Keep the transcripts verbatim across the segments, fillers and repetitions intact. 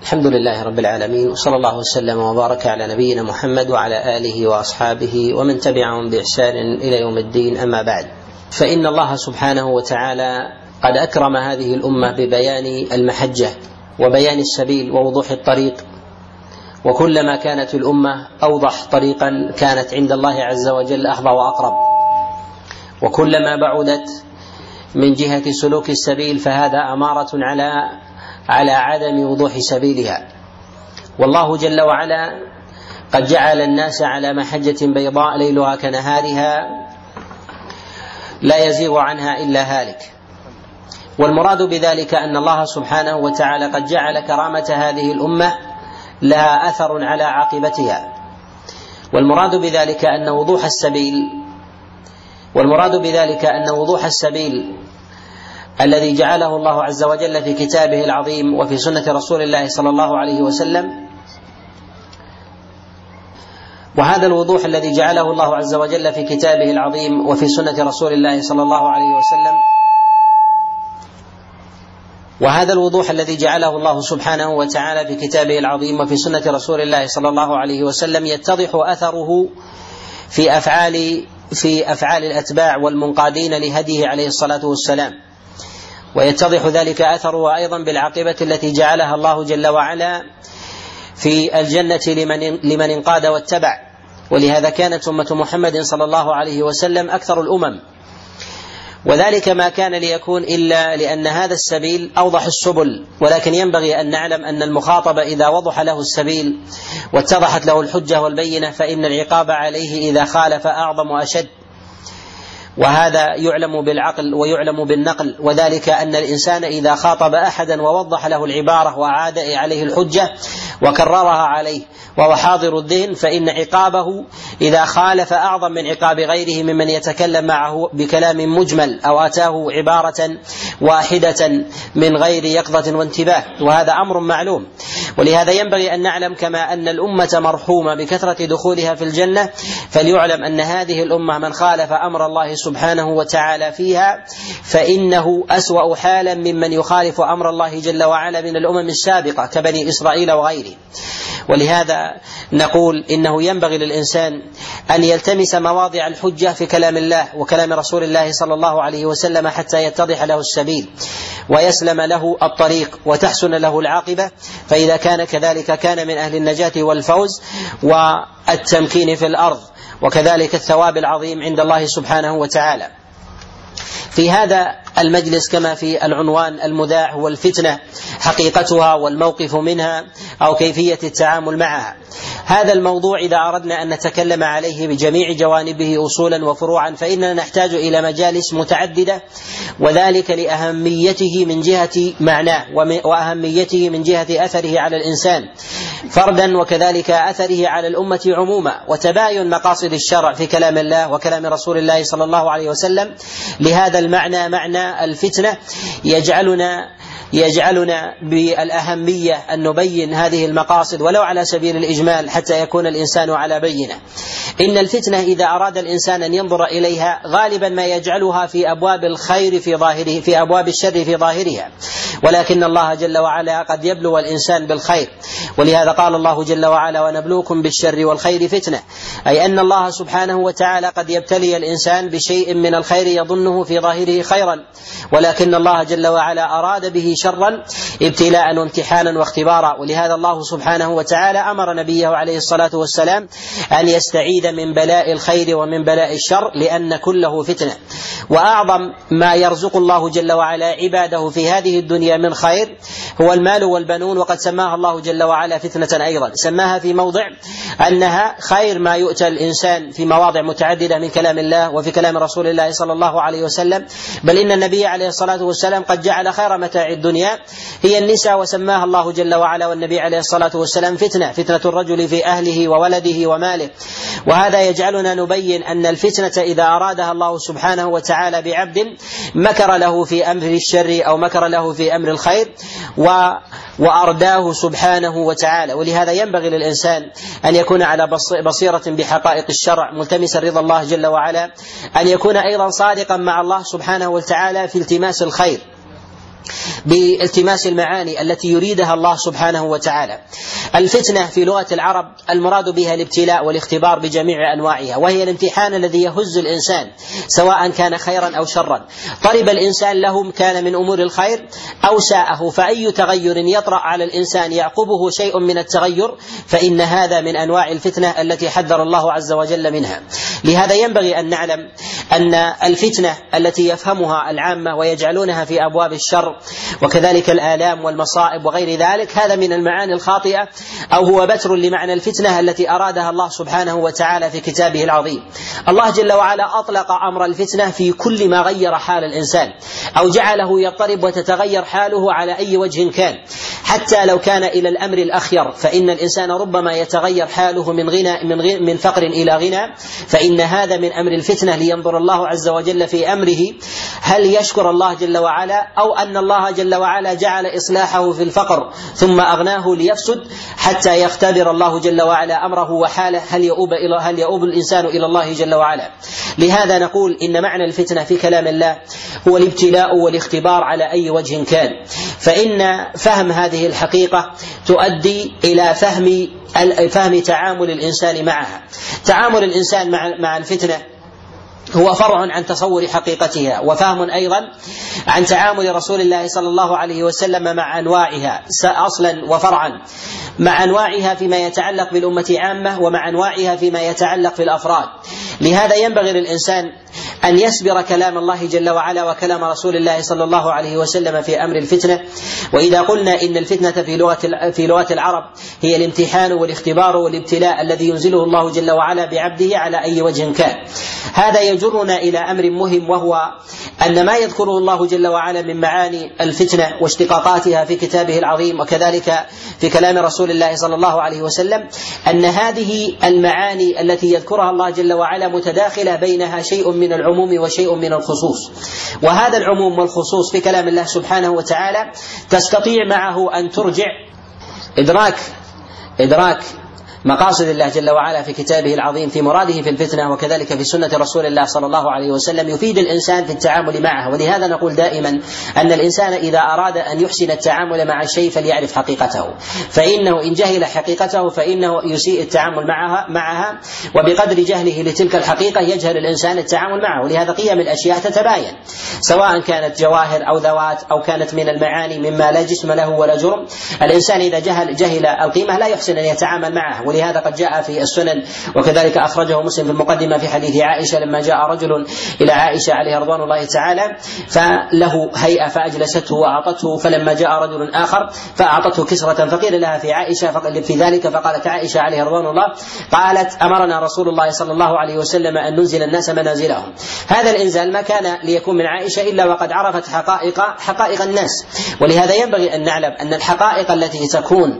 الحمد لله رب العالمين، وصلى الله وسلم وبارك على نبينا محمد وعلى آله وأصحابه ومن تبعهم بإحسان إلى يوم الدين. أما بعد، فإن الله سبحانه وتعالى قد أكرم هذه الأمة ببيان المحجة وبيان السبيل ووضوح الطريق، وكلما كانت الأمة أوضح طريقا كانت عند الله عز وجل أحظى وأقرب، وكلما بعدت من جهة سلوك السبيل فهذا أمارة على على عدم وضوح سبيلها. والله جل وعلا قد جعل الناس على محجة بيضاء ليلها كنهارها لا يزيغ عنها إلا هالك. والمراد بذلك أن الله سبحانه وتعالى قد جعل كرامة هذه الأمة لها أثر على عاقبتها، والمراد بذلك أن وضوح السبيل والمراد بذلك أن وضوح السبيل الذي جعله الله عز وجل في كتابه العظيم وفي سنة رسول الله صلى الله عليه وسلم، وهذا الوضوح الذي جعله الله عز وجل في كتابه العظيم وفي سنة رسول الله صلى الله عليه وسلم وهذا الوضوح الذي جعله الله سبحانه وتعالى في كتابه العظيم وفي سنة رسول الله صلى الله عليه وسلم يتضح أثره في أفعال في أفعال الأتباع والمنقادين لهديه عليه الصلاة والسلام، ويتضح ذلك أثره أيضا بالعاقبة التي جعلها الله جل وعلا في الجنة لمن, لمن انقاد واتبع. ولهذا كانت أمة محمد صلى الله عليه وسلم أكثر الأمم، وذلك ما كان ليكون إلا لأن هذا السبيل أوضح السبل. ولكن ينبغي أن نعلم أن المخاطب إذا وضح له السبيل واتضحت له الحجة والبينة فإن العقاب عليه إذا خالف أعظم وأشد، وهذا يعلم بالعقل ويعلم بالنقل. وذلك أن الإنسان إذا خاطب أحدا ووضح له العبارة وعاد عليه الحجة وكررها عليه وهو حاضر الذهن فإن عقابه إذا خالف أعظم من عقاب غيره ممن يتكلم معه بكلام مجمل أو أتاه عبارة واحدة من غير يقظة وانتباه، وهذا أمر معلوم. ولهذا ينبغي أن نعلم كما أن الأمة مرحومة بكثرة دخولها في الجنة، فليعلم أن هذه الأمة من خالف أمر الله سبحانه وتعالى فيها فإنه أسوأ حالا ممن يخالف أمر الله جل وعلا من الأمم السابقة كبني إسرائيل وغيره. ولهذا نقول إنه ينبغي للإنسان أن يلتمس مواضع الحجة في كلام الله وكلام رسول الله صلى الله عليه وسلم حتى يتضح له السبيل ويسلم له الطريق وتحسن له العاقبة، فإذا كان كذلك كان من أهل النجاة والفوز والتمكين في الأرض، وكذلك الثواب العظيم عند الله سبحانه وتعالى. في هذا المجلس كما في العنوان المذاع هو الفتنة حقيقتها والموقف منها أو كيفية التعامل معها. هذا الموضوع إذا أردنا أن نتكلم عليه بجميع جوانبه أصولا وفروعا فإننا نحتاج إلى مجالس متعددة، وذلك لأهميته من جهة معناه وأهميته من جهة أثره على الإنسان فردا، وكذلك أثره على الأمة عموما، وتباين مقاصد الشرع في كلام الله وكلام رسول الله صلى الله عليه وسلم. لهذا المعنى معنى الفتنة يجعلنا يجعلنا بالأهمية أن نبين هذه المقاصد ولو على سبيل الإجمال حتى يكون الإنسان على بينة. إن الفتنة إذا أراد الإنسان أن ينظر إليها غالبا ما يجعلها في أبواب الخير في ظاهره في أبواب الشر في ظاهرها، ولكن الله جل وعلا قد يبلو الإنسان بالخير. ولهذا قال الله جل وعلا: ونبلوكم بالشر والخير فتنة، أي أن الله سبحانه وتعالى قد يبتلي الإنسان بشيء من الخير يظنه في ظاهره خيرا، ولكن الله جل وعلا أراد به شرا ابتلاء وامتحانا واختبارا. ولهذا الله سبحانه وتعالى أمر نبيه عليه الصلاة والسلام أن يستعيذ من بلاء الخير ومن بلاء الشر لأن كله فتنة. وأعظم ما يرزق الله جل وعلا عباده في هذه الدنيا من خير هو المال والبنون، وقد سماها الله جل وعلا فتنة أيضا، سماها في موضع أنها خير ما يؤتى الإنسان في مواضع متعددة من كلام الله وفي كلام رسول الله صلى الله عليه وسلم، بل إن النبي عليه الصلاة والسلام قد جعل خير متاع الدنيا هي النساء، وسماها الله جل وعلا والنبي عليه الصلاة والسلام فتنة، فتنة الرجل في أهله وولده وماله. وهذا يجعلنا نبين أن الفتنة إذا أرادها الله سبحانه وتعالى بعبد مكر له في أمر الشر أو مكر له في أمر الخير وأرداه سبحانه وتعالى. ولهذا ينبغي للإنسان أن يكون على بصيرة بحقائق الشرع ملتمسا رضا الله جل وعلا، أن يكون أيضا صادقا مع الله سبحانه وتعالى في التماس الخير، بالتماس المعاني التي يريدها الله سبحانه وتعالى. الفتنة في لغة العرب المراد بها الابتلاء والاختبار بجميع أنواعها، وهي الامتحان الذي يهز الإنسان سواء كان خيرا أو شرا، طلب الإنسان له كان من أمور الخير أو ساءه، فأي تغير يطرأ على الإنسان يعقبه شيء من التغير فإن هذا من أنواع الفتنة التي حذر الله عز وجل منها. لهذا ينبغي أن نعلم أن الفتنة التي يفهمها العامة ويجعلونها في أبواب الشر وكذلك الآلام والمصائب وغير ذلك، هذا من المعاني الخاطئة، أو هو بتر لمعنى الفتنة التي أرادها الله سبحانه وتعالى في كتابه العظيم. الله جل وعلا أطلق أمر الفتنة في كل ما غير حال الإنسان أو جعله يضطرب وتتغير حاله على أي وجه كان، حتى لو كان إلى الأمر الأخير، فإن الإنسان ربما يتغير حاله من غنى من, غنى من فقر إلى غنى، فإن هذا من أمر الفتنة، لينظر الله عز وجل في أمره هل يشكر الله جل وعلا، أو أن الله جل وعلا جعل إصلاحه في الفقر ثم أغناه ليفسد، حتى يختبر الله جل وعلا أمره وحاله هل يؤوب إلى هل يؤوب الإنسان إلى الله جل وعلا. لهذا نقول إن معنى الفتنة في كلام الله هو الابتلاء والاختبار على أي وجه كان، فإن فهم هذه الحقيقة تؤدي إلى فهم فهم تعامل الإنسان معها. تعامل الإنسان مع مع الفتنة هو فرع عن تصور حقيقتها، وفهم أيضا عن تعامل رسول الله صلى الله عليه وسلم مع أنواعها أصلا وفرعا، مع أنواعها فيما يتعلق بالأمة عامة، ومع أنواعها فيما يتعلق في الأفراد. لهذا ينبغي للإنسان أن يسبر كلام الله جل وعلا وكلام رسول الله صلى الله عليه وسلم في أمر الفتنة. وإذا قلنا إن الفتنة في لغة في لغة العرب هي الامتحان والاختبار والابتلاء الذي ينزله الله جل وعلا بعبده على أي وجه كان، هذا يجرنا إلى أمر مهم، وهو أن ما يذكره الله جل وعلا من معاني الفتنة واشتقاقاتها في كتابه العظيم وكذلك في كلام رسول الله صلى الله عليه وسلم، أن هذه المعاني التي يذكرها الله جل وعلا متداخلة بينها شيء من العموم وشيء من الخصوص، وهذا العموم والخصوص في كلام الله سبحانه وتعالى تستطيع معه أن ترجع إدراك إدراك مقاصد الله جل وعلا في كتابه العظيم في مراده في الفتنة، وكذلك في سنة رسول الله صلى الله عليه وسلم، يفيد الإنسان في التعامل معه. ولهذا نقول دائما أن الإنسان إذا أراد أن يحسن التعامل مع الشيء فليعرف حقيقته، فإنه إن جهل حقيقته فإنه يسيء التعامل معها معها وبقدر جهله لتلك الحقيقة يجهل الإنسان التعامل معه. ولهذا قيم الأشياء تتباين، سواء كانت جواهر أو ذوات أو كانت من المعاني مما لا جسم له ولا جرم. الإنسان إذا جهل جهل القيمة لا يحسن أن يتعامل معه. ولهذا قد جاء في السنن وكذلك أخرجه مسلم في المقدمة في حديث عائشة لما جاء رجل إلى عائشة عليه رضوان الله تعالى فله هيئة فأجلسته وأعطته، فلما جاء رجل آخر فأعطته كسرة، فقيل لها في عائشة في ذلك فقالت عائشة عليه رضوان الله قالت أمرنا رسول الله صلى الله عليه وسلم أن ننزل الناس منازلهم. هذا الإنزال ما كان ليكون من عائشة إلا وقد عرفت حقائق حقائق الناس. ولهذا ينبغي أن نعلم أن الحقائق التي تكون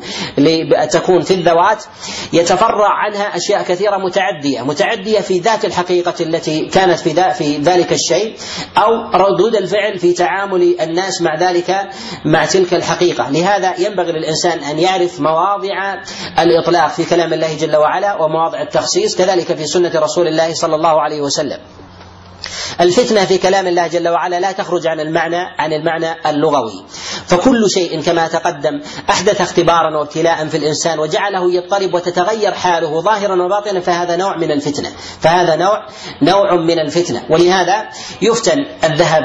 تكون في الذوات يتفرع عنها أشياء كثيرة متعدية متعدية في ذات الحقيقة التي كانت في, في ذلك الشيء، أو ردود الفعل في تعامل الناس مع ذلك مع تلك الحقيقة. لهذا ينبغي للإنسان أن يعرف مواضع الإطلاق في كلام الله جل وعلا ومواضع التخصيص، كذلك في سنة رسول الله صلى الله عليه وسلم. الفتنة في كلام الله جل وعلا لا تخرج عن المعنى عن المعنى اللغوي، فكل شيء كما تقدم أحدث اختبارا وابتلاء في الإنسان وجعله يضطرب وتتغير حاله ظاهرا وباطنا فهذا نوع من الفتنة فهذا نوع نوع من الفتنة. ولهذا يفتن الذهب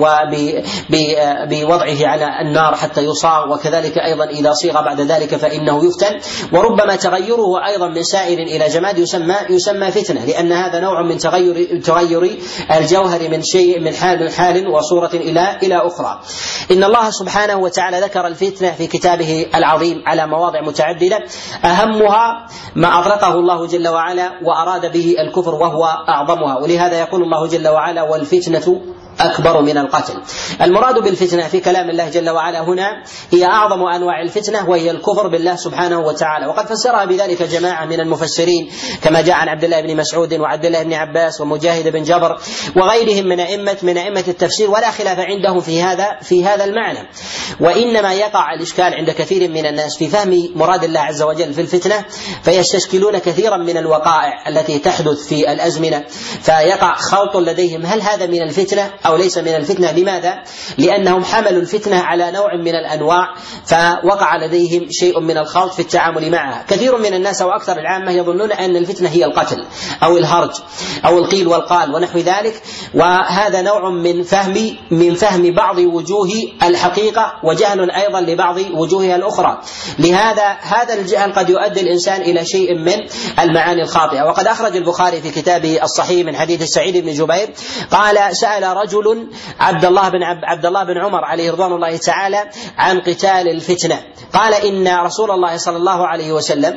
بوضعه على النار حتى يصاغ، وكذلك أيضا إذا صيغ بعد ذلك فإنه يفتن، وربما تغيره أيضا من سائل إلى جماد يسمى يسمى فتنة، لأن هذا نوع من تغير تغير الجوهر من شيء من حال حال وصورة إلى إلى أخرى. إن الله سبحانه وتعالى ذكر الفتنة في كتابه العظيم على مواضع متعددة، أهمها ما أطلقه الله جل وعلا وأراد به الكفر وهو أعظمها. ولهذا يقول الله جل وعلا والفتنة أكبر من القتل. المراد بالفتنة في كلام الله جل وعلا هنا هي أعظم أنواع الفتنة، وهي الكفر بالله سبحانه وتعالى، وقد فسرها بذلك جماعة من المفسرين كما جاء عن عبد الله بن مسعود وعبد الله بن عباس ومجاهد بن جبر وغيرهم من أئمة من أئمة التفسير، ولا خلاف عندهم في هذا في هذا المعنى. وإنما يقع الإشكال عند كثير من الناس في فهم مراد الله عز وجل في الفتنة، فيستشكلون كثيرا من الوقائع التي تحدث في الأزمنة، فيقع خلط لديهم هل هذا من الفتنة أو ليس من الفتنة. لماذا؟ لأنهم حملوا الفتنة على نوع من الأنواع فوقع لديهم شيء من الخلط في التعامل معها. كثير من الناس أو أكثر العامة يظنون أن الفتنة هي القتل أو الهرج أو القيل والقال ونحو ذلك، وهذا نوع من فهم من فهم بعض وجوه الحقيقة وجهل أيضا لبعض وجوهها الأخرى. لهذا هذا الجهل قد يؤدي الإنسان إلى شيء من المعاني الخاطئة. وقد أخرج البخاري في كتابه الصحيح من حديث سعيد بن جبير قال: سأل رجل عبد الله بن عبد الله بن عمر عليه رضوان الله تعالى عن قتال الفتنة، قال: إن رسول الله صلى الله عليه وسلم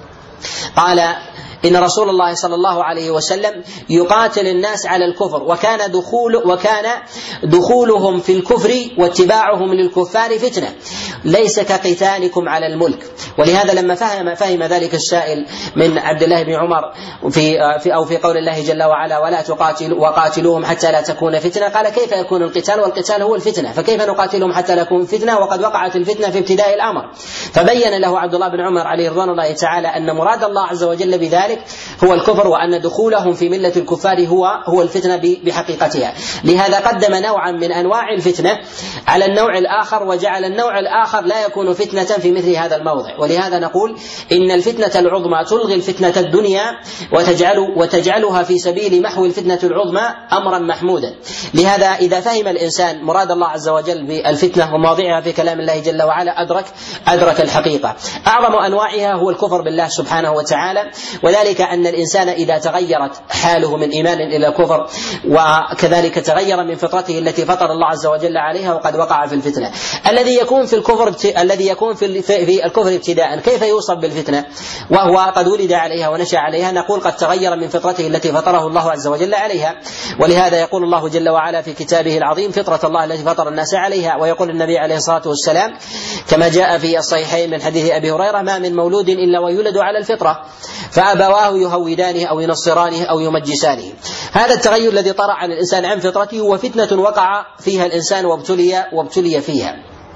قال إن رسول الله صلى الله عليه وسلم يقاتل الناس على الكفر، وكان دخول وكان دخولهم في الكفر واتباعهم للكفار فتنة، ليس كقتالكم على الملك. ولهذا لما فهم فهم ذلك السائل من عبد الله بن عمر في في او في قول الله جل وعلا: ولا تقاتل وقاتلوهم حتى لا تكون فتنة، قال: كيف يكون القتال والقتال هو الفتنة؟ فكيف نقاتلهم حتى لا تكون فتنة وقد وقعت الفتنة في ابتداء الأمر؟ فبين له عبد الله بن عمر عليه رضوان الله تعالى أن مراد الله عز وجل بذلك هو الكفر، وأن دخولهم في ملة الكفار هو هو الفتنة بحقيقتها. لهذا قدم نوعا من أنواع الفتنة على النوع الآخر، وجعل النوع الآخر لا يكون فتنة في مثل هذا الموضع. ولهذا نقول إن الفتنة العظمى تلغي الفتنة الدنيا وتجعل وتجعلها في سبيل محو الفتنة العظمى أمرا محمودا. لهذا إذا فهم الإنسان مراد الله عز وجل بالفتنة ومواضعها في كلام الله جل وعلا أدرك أدرك الحقيقة. أعظم أنواعها هو الكفر بالله سبحانه وتعالى، وذلك أن الإنسان إذا تغيرت حاله من إيمان إلى كفر، وكذلك تغير من فطرته التي فطر الله عز وجل عليها، وقد وقع في الفتنة. الذي يكون في الكفر الذي يكون في في الكفر ابتداء كيف يوصف بالفتنة وهو قد ولد عليها ونشأ عليها؟ نقول قد تغير من فطرته التي فطره الله عز وجل عليها. ولهذا يقول الله جل وعلا في كتابه العظيم: فطرة الله التي فطر الناس عليها. ويقول النبي عليه الصلاة والسلام كما جاء في الصحيحين من حديث أبي هريرة: ما من مولود إلا ويولد على الفطرة، فأبواه يهودانه أو ينصرانه أو يمجسانه. هذا التغير الذي طرأ على الإنسان عن فطرته هو فتنة وقع فيها الإنسان وابتلي وابتلي فيها.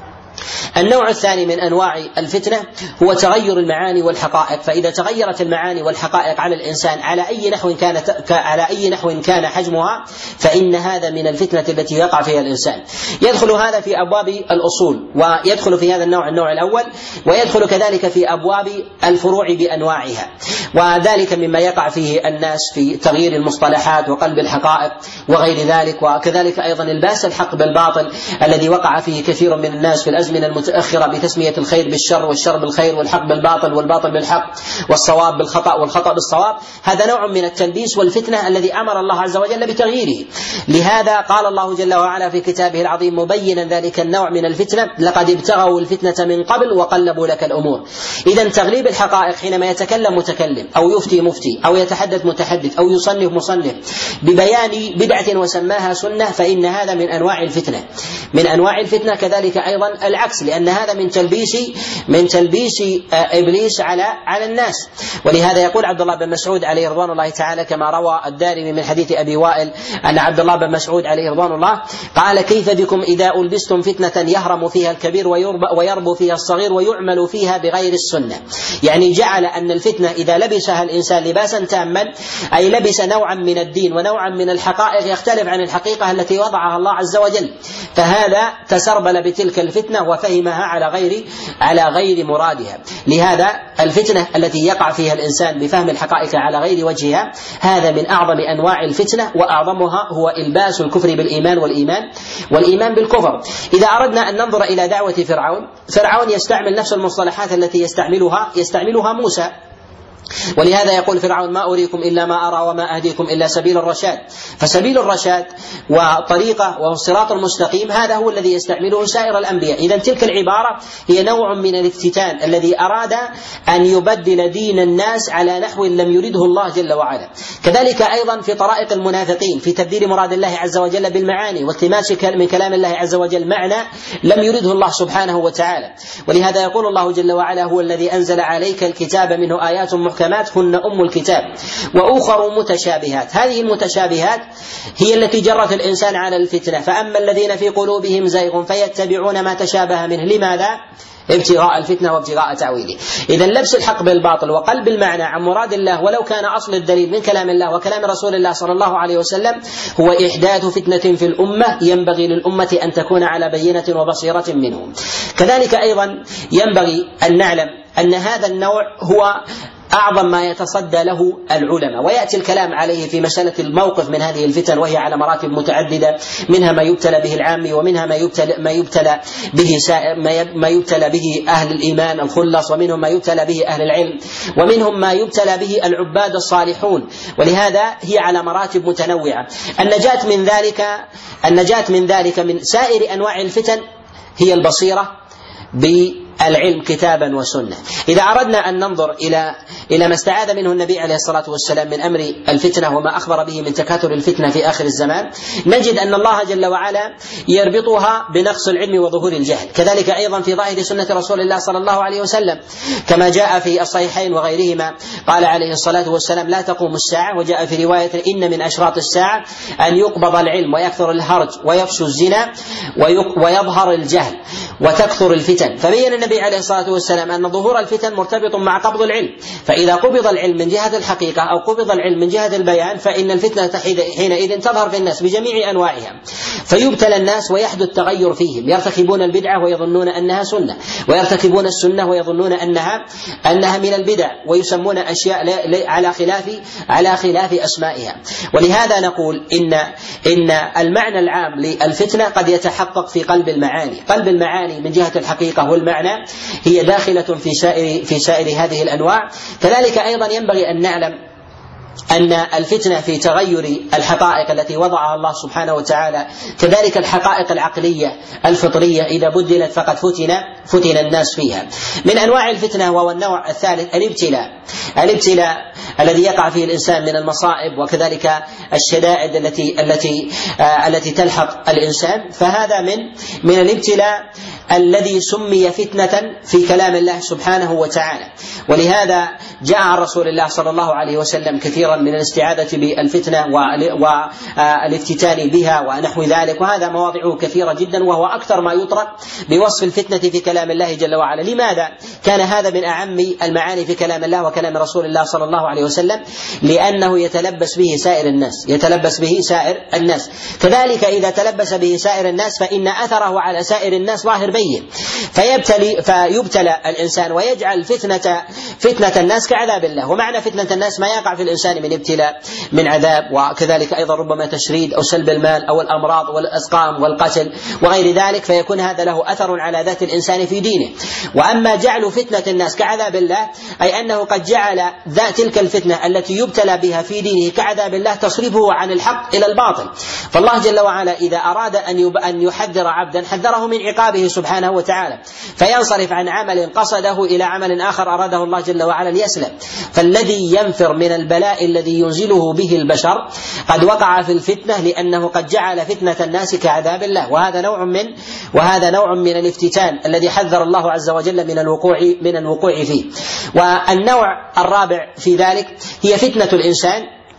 النوع الثاني من أنواع الفتنة هو تغير المعاني والحقائق. فإذا تغيرت المعاني والحقائق على الإنسان على أي نحو كان على أي نحو كان حجمها، فإن هذا من الفتنة التي يقع فيها الإنسان. يدخل هذا في أبواب الأصول، ويدخل في هذا النوع النوع الأول، ويدخل كذلك في أبواب الفروع بأنواعها، وذلك مما يقع فيه الناس في تغيير المصطلحات وقلب الحقائق وغير ذلك. وكذلك أيضا الباس الحق بالباطل الذي وقع فيه كثير من الناس في الأزمنة المتأخرة بتسمية الخير بالشر والشر بالخير والحق بالباطل والباطل بالحق والصواب بالخطأ والخطأ بالصواب. هذا نوع من التلبيس والفتنة الذي أمر الله عز وجل بتغييره. لهذا قال الله جل وعلا في كتابه العظيم مبينا ذلك النوع من الفتنة: لقد ابتغوا الفتنة من قبل وقلبوا لك الأمور. إذا تغليب الحقائق حينما يتكلم متكلم أو يفتي مفتي أو يتحدث متحدث أو يصنف مصنف ببيان بدعة وسماها سنة، فإن هذا من أنواع الفتنة من أنواع الفتنة. كذلك أيضا العكس، لأن هذا من تلبيس من تلبيس إبليس على على الناس. ولهذا يقول عبد الله بن مسعود عليه رضوان الله تعالى كما روى الدارمي من حديث أبي وائل أن عبد الله بن مسعود عليه رضوان الله قال: كيف بكم إذا ألبستم فتنة يهرم فيها الكبير ويربو فيها الصغير ويعمل فيها بغير السنة. يعني جعل أن الفتنة إذا لبسها الإنسان لباسا تاما، أي لبس نوعا من الدين ونوعا من الحقائق يختلف عن الحقيقة التي وضعها الله عز وجل، فهذا تسربل بتلك الفتنة وفهمها على غير على غير مرادها. لهذا الفتنة التي يقع فيها الإنسان بفهم الحقائق على غير وجهها هذا من أعظم أنواع الفتنة، وأعظمها هو إلباس الكفر بالإيمان والإيمان والإيمان بالكفر. إذا أردنا أن ننظر إلى دعوة فرعون، فرعون يستعمل نفس المصطلحات التي يستعملها يستعملها موسى. ولهذا يقول فرعون: ما أريكم إلا ما أرى وما أهديكم إلا سبيل الرشاد. فسبيل الرشاد وطريقة والصراط المستقيم هذا هو الذي يستعمله سائر الأنبياء. إذن تلك العبارة هي نوع من الافتتان الذي أراد أن يبدل دين الناس على نحو لم يرده الله جل وعلا. كذلك أيضا في طرائق المنافقين في تبديل مراد الله عز وجل بالمعاني والتماس من كلام الله عز وجل معنى لم يرده الله سبحانه وتعالى. ولهذا يقول الله جل وعلا: هو الذي أنزل عليك الكتاب منه آيات محكمات محكمات هن أم الكتاب وأخر متشابهات. هذه المتشابهات هي التي جرت الإنسان على الفتنة. فأما الذين في قلوبهم زيغ فيتبعون ما تشابه منه. لماذا؟ ابتغاء الفتنة وابتغاء تأويله. إذا لبس الحق بالباطل وقلب المعنى عن مراد الله ولو كان أصل الدليل من كلام الله وكلام رسول الله صلى الله عليه وسلم هو إحداث فتنة في الأمة ينبغي للأمة أن تكون على بينة وبصيرة منه. كذلك أيضا ينبغي أن نعلم أن هذا النوع هو أعظم ما يتصدى له العلماء، ويأتي الكلام عليه في مسألة الموقف من هذه الفتن، وهي على مراتب متعددة، منها ما يبتلى به العامي، ومنها ما يبتلى ما يبتلى به ما يبتلى به أهل الإيمان الخلص، ومنهم ما يبتلى به أهل العلم، ومنهم ما يبتلى به العباد الصالحون. ولهذا هي على مراتب متنوعة. النجاة من ذلك النجاة من ذلك من سائر أنواع الفتن هي البصيرة بالعلم كتابا وسنة. إذا أردنا أن ننظر إلى إلى ما استعاذ منه النبي عليه الصلاة والسلام من أمر الفتنة وما أخبر به من تكاثر الفتنة في آخر الزمان، نجد أن الله جل وعلا يربطها بنقص العلم وظهور الجهل. كذلك أيضا في ظاهر سنة رسول الله صلى الله عليه وسلم كما جاء في الصحيحين وغيرهما قال عليه الصلاة والسلام: لا تقوم الساعة. وجاء في رواية: إن من أشراط الساعة أن يقبض العلم ويكثر الهرج ويفشو الزنا ويظهر الجهل وتكثر الفتن. فبين النبي عليه الصلاة والسلام أن ظهور الفتن مرتبط مع قبض العلم، فإذا قبض العلم من جهة الحقيقة أو قبض العلم من جهة البيان فإن الفتنة حينئذ تظهر في الناس بجميع أنواعها، فيبتلى الناس ويحدث تغير فيهم، يرتكبون البدعة ويظنون أنها سنة، ويرتكبون السنة ويظنون أنها أنها من البدع، ويسمون أشياء على خلاف على خلاف أسمائها. ولهذا نقول إن إن المعنى العام للفتنة قد يتحقق في قلب المعاني. قلب المعاني من جهة الحقيقة والمعنى هي داخلة في سائر في سائر هذه الأنواع. كذلك أيضا ينبغي أن نعلم أن الفتنة في تغير الحقائق التي وضعها الله سبحانه وتعالى، كذلك الحقائق العقلية الفطرية إذا بدلت فقد فتن فتن الناس فيها. من أنواع الفتنة وهو النوع الثالث الابتلاء. الابتلاء الذي يقع فيه الإنسان من المصائب وكذلك الشدائد التي التي آه التي تلحق الإنسان، فهذا من من الابتلاء الذي سمي فتنة في كلام الله سبحانه وتعالى. ولهذا جاء عن رسول الله صلى الله عليه وسلم كثيرا من الاستعاذة بالفتنة والافتتان بها ونحو ذلك، وهذا مواضعه كثيرة جدا، وهو أكثر ما يطرق بوصف الفتنة في كلام الله جل وعلا. لماذا كان هذا من أعم المعاني في كلام الله وكلام رسول الله صلى الله عليه وسلم؟ لأنه يتلبس به سائر الناس يتلبس به سائر الناس كذلك إذا تلبس به سائر الناس فإن أثره على سائر الناس ظاهر بين، فيبتلي فيبتلى الإنسان ويجعل فتنة فتنة الناس كعذاب الله. ومعنى فتنة الناس ما يقع في الإنسان من ابتلاء من عذاب، وكذلك أيضا ربما تشريد أو سلب المال أو الأمراض والأسقام والقتل وغير ذلك، فيكون هذا له أثر على ذات الإنسان في دينه. وأما جعل فتنة الناس كعذاب الله أي أنه قد جعل ذات تلك الفتنة التي يبتلى بها في دينه كعذاب الله تصرفه عن الحق إلى الباطل. فالله جل وعلا إذا أراد أن يحذر عبدا حذره من عقابه سبحانه وتعالى، فينصرف عن عمل قصده إلى عمل آخر أراده الله جل وعلا ليسلم. فالذي ينفر من البلاء الذي ينزله به البشر قد وقع في الفتنة لأنه قد جعل فتنة الناس كعذاب الله، وهذا نوع من وهذا نوع من الافتتان الذي حذر الله عز وجل من الوقوع من الوقوع فيه. والنوع الرابع في ذلك هي فتنة الإنسان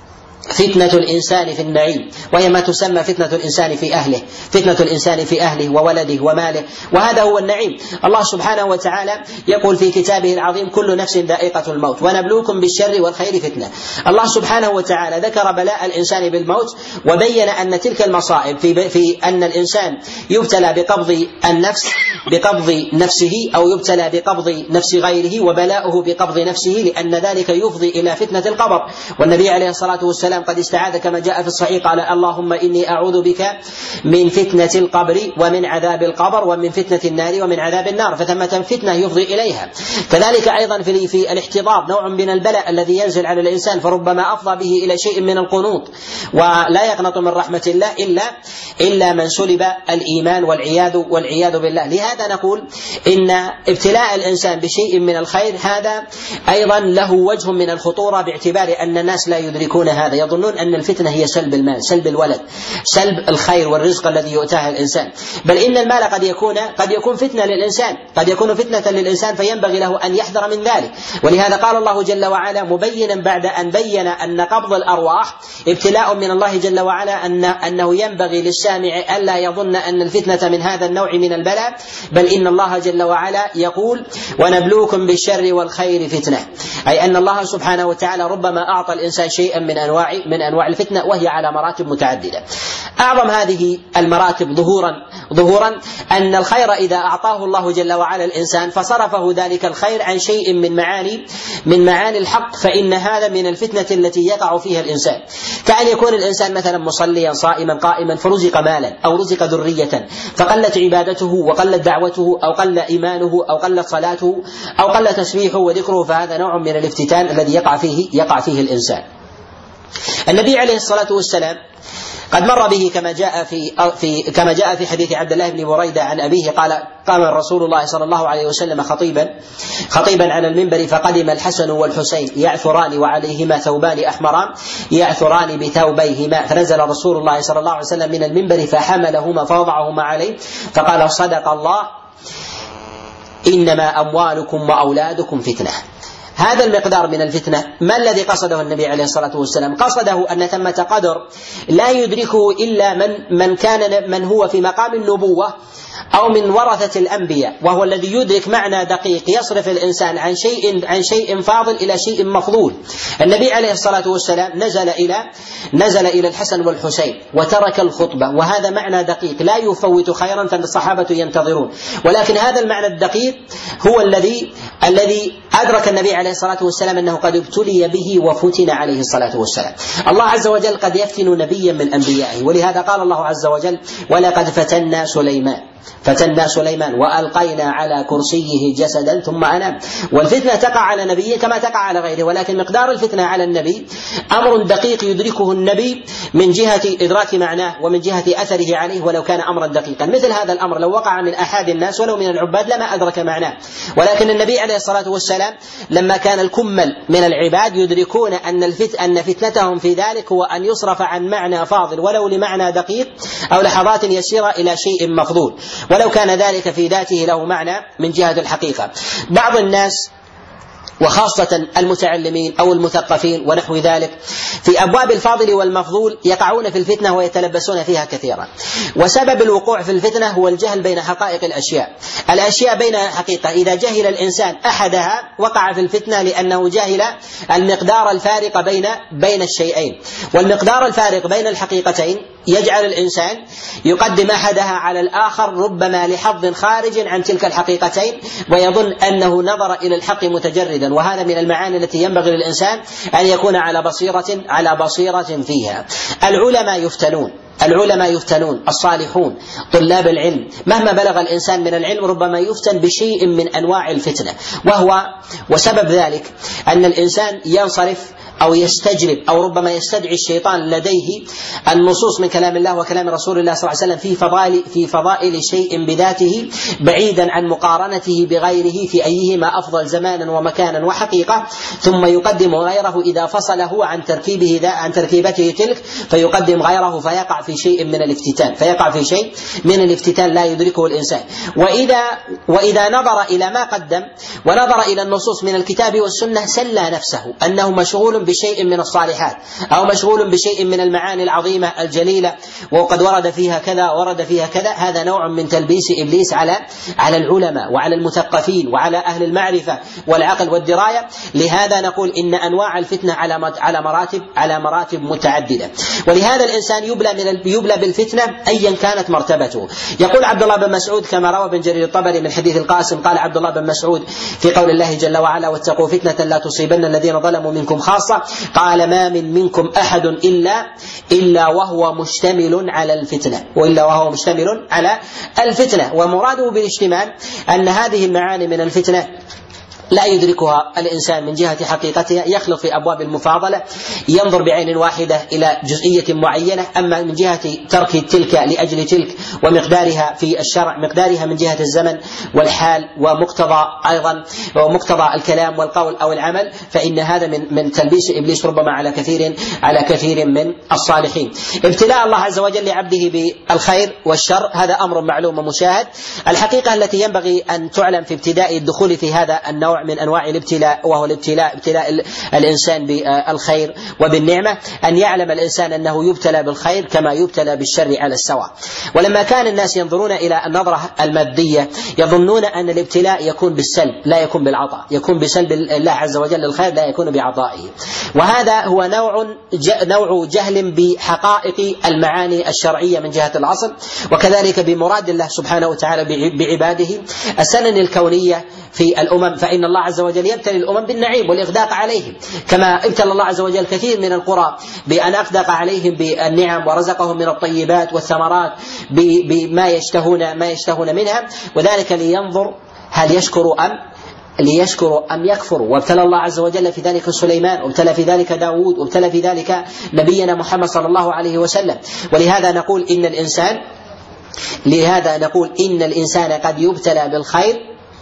فتنة الإنسان في النعيم، وهي ما تسمى فتنة الإنسان في أهله فتنة الإنسان في أهله وولده وماله، وهذا هو النعيم. الله سبحانه وتعالى يقول في كتابه العظيم: كل نفس ذائقة الموت ونبلوكم بالشر والخير فتنة. الله سبحانه وتعالى ذكر بلاء الإنسان بالموت، وبين أن تلك المصائب في, في أن الإنسان يبتلى بقبض النفس بقبض نفسه أو يبتلى بقبض نفس غيره، وبلاؤه بقبض نفسه، لأن ذلك يفضي إلى فتنة القبر. والنبي عليه الصلاة والسلام قد استعاذ كما جاء في الصحيح قال: اللهم إني أعوذ بك من فتنة القبر ومن عذاب القبر ومن فتنة النار ومن عذاب النار، فثمة فتنة يفضي إليها. كذلك أيضا في, في الاحتضار نوع من البلاء الذي ينزل على الإنسان، فربما أفضى به إلى شيء من القنوط، ولا يقنط من رحمة الله إلا إلا من سلب الإيمان والعياذ والعياذ بالله. لهذا نقول إن ابتلاء الإنسان بشيء من الخير هذا أيضا له وجه من الخطورة، باعتبار أن الناس لا يدركون هذا، يظنون أن الفتنة هي سلب المال، سلب الولد، سلب الخير والرزق الذي يؤتاه الإنسان، بل إن المال قد يكون قد يكون فتنة للإنسان، قد يكون فتنة للإنسان فينبغي له أن يحذر من ذلك. ولهذا قال الله جل وعلا مبينا بعد أن بين أن قبض الأرواح ابتلاء من الله جل وعلا أن أنه ينبغي للسامع ألا يظن أن الفتنة من هذا النوع من البلاء، بل إن الله جل وعلا يقول ونبلوكم بالشر والخير فتنة، أي أن الله سبحانه وتعالى ربما أعطى الإنسان شيئا من أنواع من أنواع الفتنة، وهي على مراتب متعددة. أعظم هذه المراتب ظهورا ظهورا أن الخير إذا أعطاه الله جل وعلا الإنسان فصرفه ذلك الخير عن شيء من معاني من معاني الحق، فإن هذا من الفتنة التي يقع فيها الإنسان، كأن يكون الإنسان مثلا مصليا صائما قائما فرزق مالا أو رزق ذرية فقلت عبادته وقلت دعوته أو قل إيمانه أو قلت صلاته أو قل تسبيحه وذكره، فهذا نوع من الافتتان الذي يقع فيه يقع فيه الإنسان. النبي عليه الصلاة والسلام قد مر به كما جاء في في كما جاء في حديث عبد الله بن بريدة عن أبيه قال قام رسول الله صلى الله عليه وسلم خطيبا خطيبا على المنبر فقدم الحسن والحسين يعثران وعليهما ثوبان أحمران يعثران بثوبيهما، فنزل رسول الله صلى الله عليه وسلم من المنبر فحملهما فوضعهما عليه فقال صدق الله إنما أموالكم وأولادكم فتنة. هذا المقدار من الفتنة ما الذي قصده النبي عليه الصلاة والسلام؟ قصده أن ثمة قدر لا يدركه إلا من من كان من هو في مقام النبوة أو من ورثة الأنبياء، وهو الذي يدرك معنى دقيق يصرف الإنسان عن شيء عن شيء فاضل إلى شيء مفضول. النبي عليه الصلاة والسلام نزل إلى نزل إلى الحسن والحسين وترك الخطبة، وهذا معنى دقيق لا يفوت خيرا، فالصحابة ينتظرون، ولكن هذا المعنى الدقيق هو الذي الذي أدرك النبي عليه الصلاة والسلام أنه قد ابتلي به وفتن عليه الصلاة والسلام. الله عز وجل قد يفتن نبيا من أنبيائه، ولهذا قال الله عز وجل ولقد فتنا سليمان فتنا سليمان وألقينا على كرسيه جسدا ثم أنام. والفتنة تقع على نبيه كما تقع على غيره، ولكن مقدار الفتنة على النبي أمر دقيق يدركه النبي من جهة إدراك معناه ومن جهة أثره عليه ولو كان أمرا دقيقا. مثل هذا الأمر لو وقع من أحد الناس ولو من العباد لما أدرك معناه، ولكن النبي عليه الصلاة والسلام لما كان الكمل من العباد يدركون أن الفت أن فتنتهم في ذلك هو أن يصرف عن معنى فاضل ولو لمعنى دقيق أو لحظات يسيرة إلى شيء مفضول، ولو كان ذلك في ذاته له معنى من جهة الحقيقة. بعض الناس وخاصة المتعلمين أو المثقفين ونحو ذلك في أبواب الفاضل والمفضول يقعون في الفتنة ويتلبسون فيها كثيرا، وسبب الوقوع في الفتنة هو الجهل بين حقائق الأشياء. الأشياء بينها حقيقة، إذا جهل الإنسان أحدها وقع في الفتنة لأنه جهل المقدار الفارق بين بين الشيئين، والمقدار الفارق بين الحقيقتين يجعل الإنسان يقدم أحدها على الآخر ربما لحظ خارج عن تلك الحقيقتين ويظن أنه نظر إلى الحق متجردا، وهذا من المعاني التي ينبغي للإنسان أن يكون على بصيرة على بصيرة فيها. العلماء يفتنون العلماء يفتنون الصالحون طلاب العلم، مهما بلغ الإنسان من العلم ربما يفتن بشيء من أنواع الفتنة، وهو وسبب ذلك أن الإنسان ينصرف أو يستجلب أو ربما يستدعي الشيطان لديه النصوص من كلام الله وكلام رسول الله صلى الله عليه وسلم في فضائل في فضائل شيء بذاته بعيدا عن مقارنته بغيره في أيهما أفضل زمانا ومكانا وحقيقة، ثم يقدم غيره إذا فصله عن تركيبه ذا عن تركيبته تلك فيقدم غيره فيقع في شيء من الافتتان فيقع في شيء من الافتتان لا يدركه الإنسان. وإذا وإذا نظر إلى ما قدم ونظر إلى النصوص من الكتاب والسنة سلى نفسه أنه مشغول بشيء من الصالحات أو مشغول بشيء من المعاني العظيمة الجليلة وقد ورد فيها كذا ورد فيها كذا، هذا نوع من تلبيس إبليس على على العلماء وعلى المثقفين وعلى أهل المعرفة والعقل والدراية. لهذا نقول إن أنواع الفتنة على على مراتب على مراتب متعددة، ولهذا الإنسان يبلى من يبلى بالفتنة أيا كانت مرتبته. يقول عبد الله بن مسعود كما روى ابن جرير الطبري من حديث القاسم قال عبد الله بن مسعود في قول الله جل وعلا واتقوا فتنة لا تصيبن الذين ظلموا منكم خاصة، قال ما من منكم أحد إلا إلا وهو مشتمل على الفتنة وإلا وهو مشتمل على الفتنة. ومراده بالاشتمال أن هذه المعاني من الفتنة لا يدركها الإنسان من جهة حقيقتها، يخلط في أبواب المفاضلة، ينظر بعين واحدة إلى جزئية معينة. أما من جهة ترك تلك لأجل تلك ومقدارها في الشرع، مقدارها من جهة الزمن والحال ومقتضى أيضا ومقتضى الكلام والقول أو العمل، فإن هذا من من تلبيس إبليس ربما على كثير على كثير من الصالحين. ابتلاء الله عز وجل لعبده بالخير والشر هذا أمر معلوم ومشاهد. الحقيقة التي ينبغي أن تعلم في ابتداء الدخول في هذا النوع من أنواع الابتلاء، وهو الابتلاء ابتلاء الإنسان بالخير وبالنعمة، أن يعلم الإنسان أنه يبتلى بالخير كما يبتلى بالشر على السواء. ولما كان الناس ينظرون إلى النظرة المادية يظنون أن الابتلاء يكون بالسلب لا يكون بالعطاء، يكون بسلب الله عز وجل الخير لا يكون بعطائه، وهذا هو نوع نوع جهل بحقائق المعاني الشرعية من جهة الأصل، وكذلك بمراد الله سبحانه وتعالى بعباده. السنن الكونية في الأمم، فإن الله عز وجل يبتلي الأمم بالنعيم والإغداق عليهم، كما ابتلى الله عز وجل كثير من القرى بأن أغدق عليهم بالنعم ورزقهم من الطيبات والثمرات بما يشتهون ما يشتهون منها، وذلك لينظر هل يشكروا أم ليشكروا أم يكفروا. وابتلى الله عز وجل في ذلك سليمان، وابتلى في ذلك داود، وابتلى في ذلك نبينا محمد صلى الله عليه وسلم. ولهذا نقول إن الإنسان لهذا نقول إن الإنسان قد يبتلى بالخير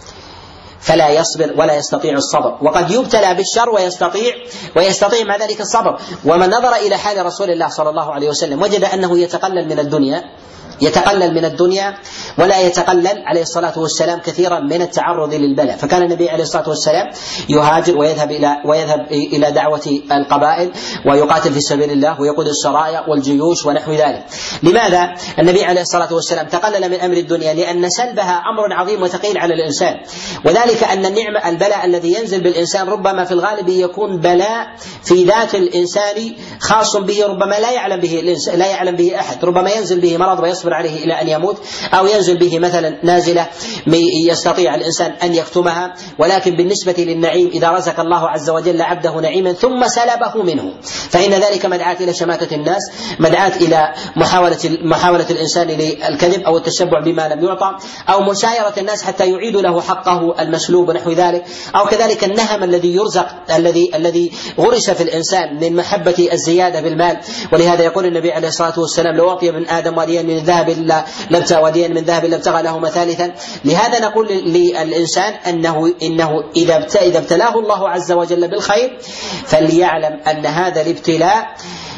فلا يصبر ولا يستطيع الصبر، وقد يبتلى بالشر ويستطيع ويستطيع مع ذلك الصبر. ومن نظر إلى حال رسول الله صلى الله عليه وسلم وجد أنه يتقلل من الدنيا يتقلل من الدنيا ولا يتقلل عليه الصلاة والسلام كثيرا من التعرض للبلاء. فكان النبي عليه الصلاة والسلام يهاجر ويذهب إلى ويذهب إلى دعوة القبائل ويقاتل في سبيل الله ويقود السرايا والجيوش ونحو ذلك. لماذا النبي عليه الصلاة والسلام تقلل من أمر الدنيا؟ لأن سلبها أمر عظيم وثقيل على الإنسان، وذلك أن النعمة البلاء الذي ينزل بالإنسان ربما في الغالب يكون بلاء في ذات الإنسان خاص به، ربما لا يعلم به لا يعلم به أحد، ربما ينزل به مرض ويصبر عليه إلى أن يموت، أو ينزل به مثلا نازلة يستطيع الإنسان أن يكتمها. ولكن بالنسبة للنعيم إذا رزق الله عز وجل عبده نعيما ثم سلبه منه فإن ذلك مدعاة إلى شماتة الناس، مدعاة إلى محاولة محاولة الإنسان للكذب أو التشبع بما لم يعطى، أو مشايرة الناس حتى يعيد له حقه المسلوب ونحو ذلك، أو كذلك النهم الذي يرزق الذي الذي غرس في الإنسان من محبة الزيادة بالمال. ولهذا يقول النبي عليه الصلاة والسلام لو أعطي من آدم واديا من ذهب لابتغى وديا من ذهب لابتغى لهما ثالثا. لهذا نقول للإنسان أنه إنه إذا إذا ابتلاه الله عز وجل بالخير فليعلم أن هذا الابتلاء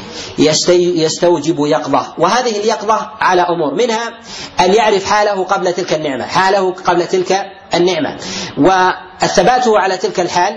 يستوجب يقظة، وهذه اليقظة على أمور، منها أن يعرف حاله قبل تلك النعمة حاله قبل تلك النعمة والثبات على تلك الحال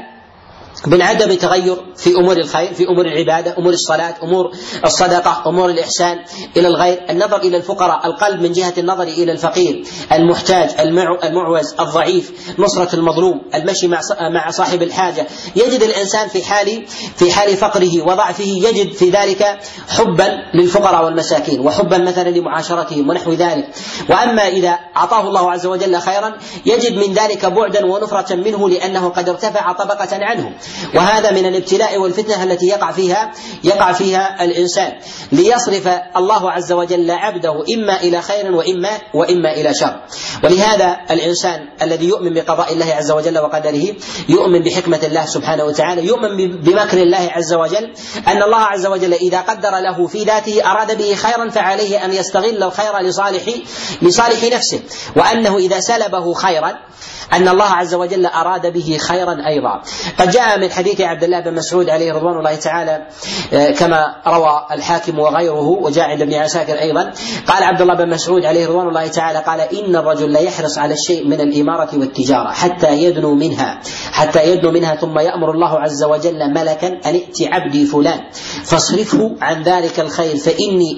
من عدم تغير في أمور الخير، في أمور العبادة، أمور الصلاة، أمور الصدقة، أمور الإحسان إلى الغير، النظر إلى الفقراء، القلب من جهة النظر إلى الفقير المحتاج المعوز الضعيف، نصرة المظلوم، المشي مع صاحب الحاجة. يجد الإنسان في حال في حال فقره وضعفه يجد في ذلك حبا للفقراء والمساكين وحبا مثلا لمعاشرتهم ونحو ذلك. وأما إذا أعطاه الله عز وجل خيرا يجد من ذلك بعدا ونفرة منه لأنه قد ارتفع طبقة عنه. وهذا من الابتلاء والفتنة التي يقع فيها يقع فيها الإنسان، ليصرف الله عز وجل عبده إما إلى خير وإما وإما إلى شر. ولهذا الإنسان الذي يؤمن بقضاء الله عز وجل وقدره يؤمن بحكمة الله سبحانه وتعالى، يؤمن بمكر الله عز وجل، أن الله عز وجل إذا قدر له في ذاته أراد به خيرا فعليه أن يستغل الخير لصالح لصالح نفسه، وأنه إذا سلبه خيرا أن الله عز وجل أراد به خيرا أيضا. قد جاء من حديث عبد الله بن مسعود عليه رضوان الله تعالى كما روى الحاكم وغيره، وجاء عند ابن عساكر أيضا، قال عبد الله بن مسعود عليه رضوان الله تعالى قال إن الرجل لا يحرص على الشيء من الإمارة والتجارة حتى يدنو منها حتى يدنو منها ثم يأمر الله عز وجل ملكا أن ائت عبدي فلان فاصرفه عن ذلك الخير فإني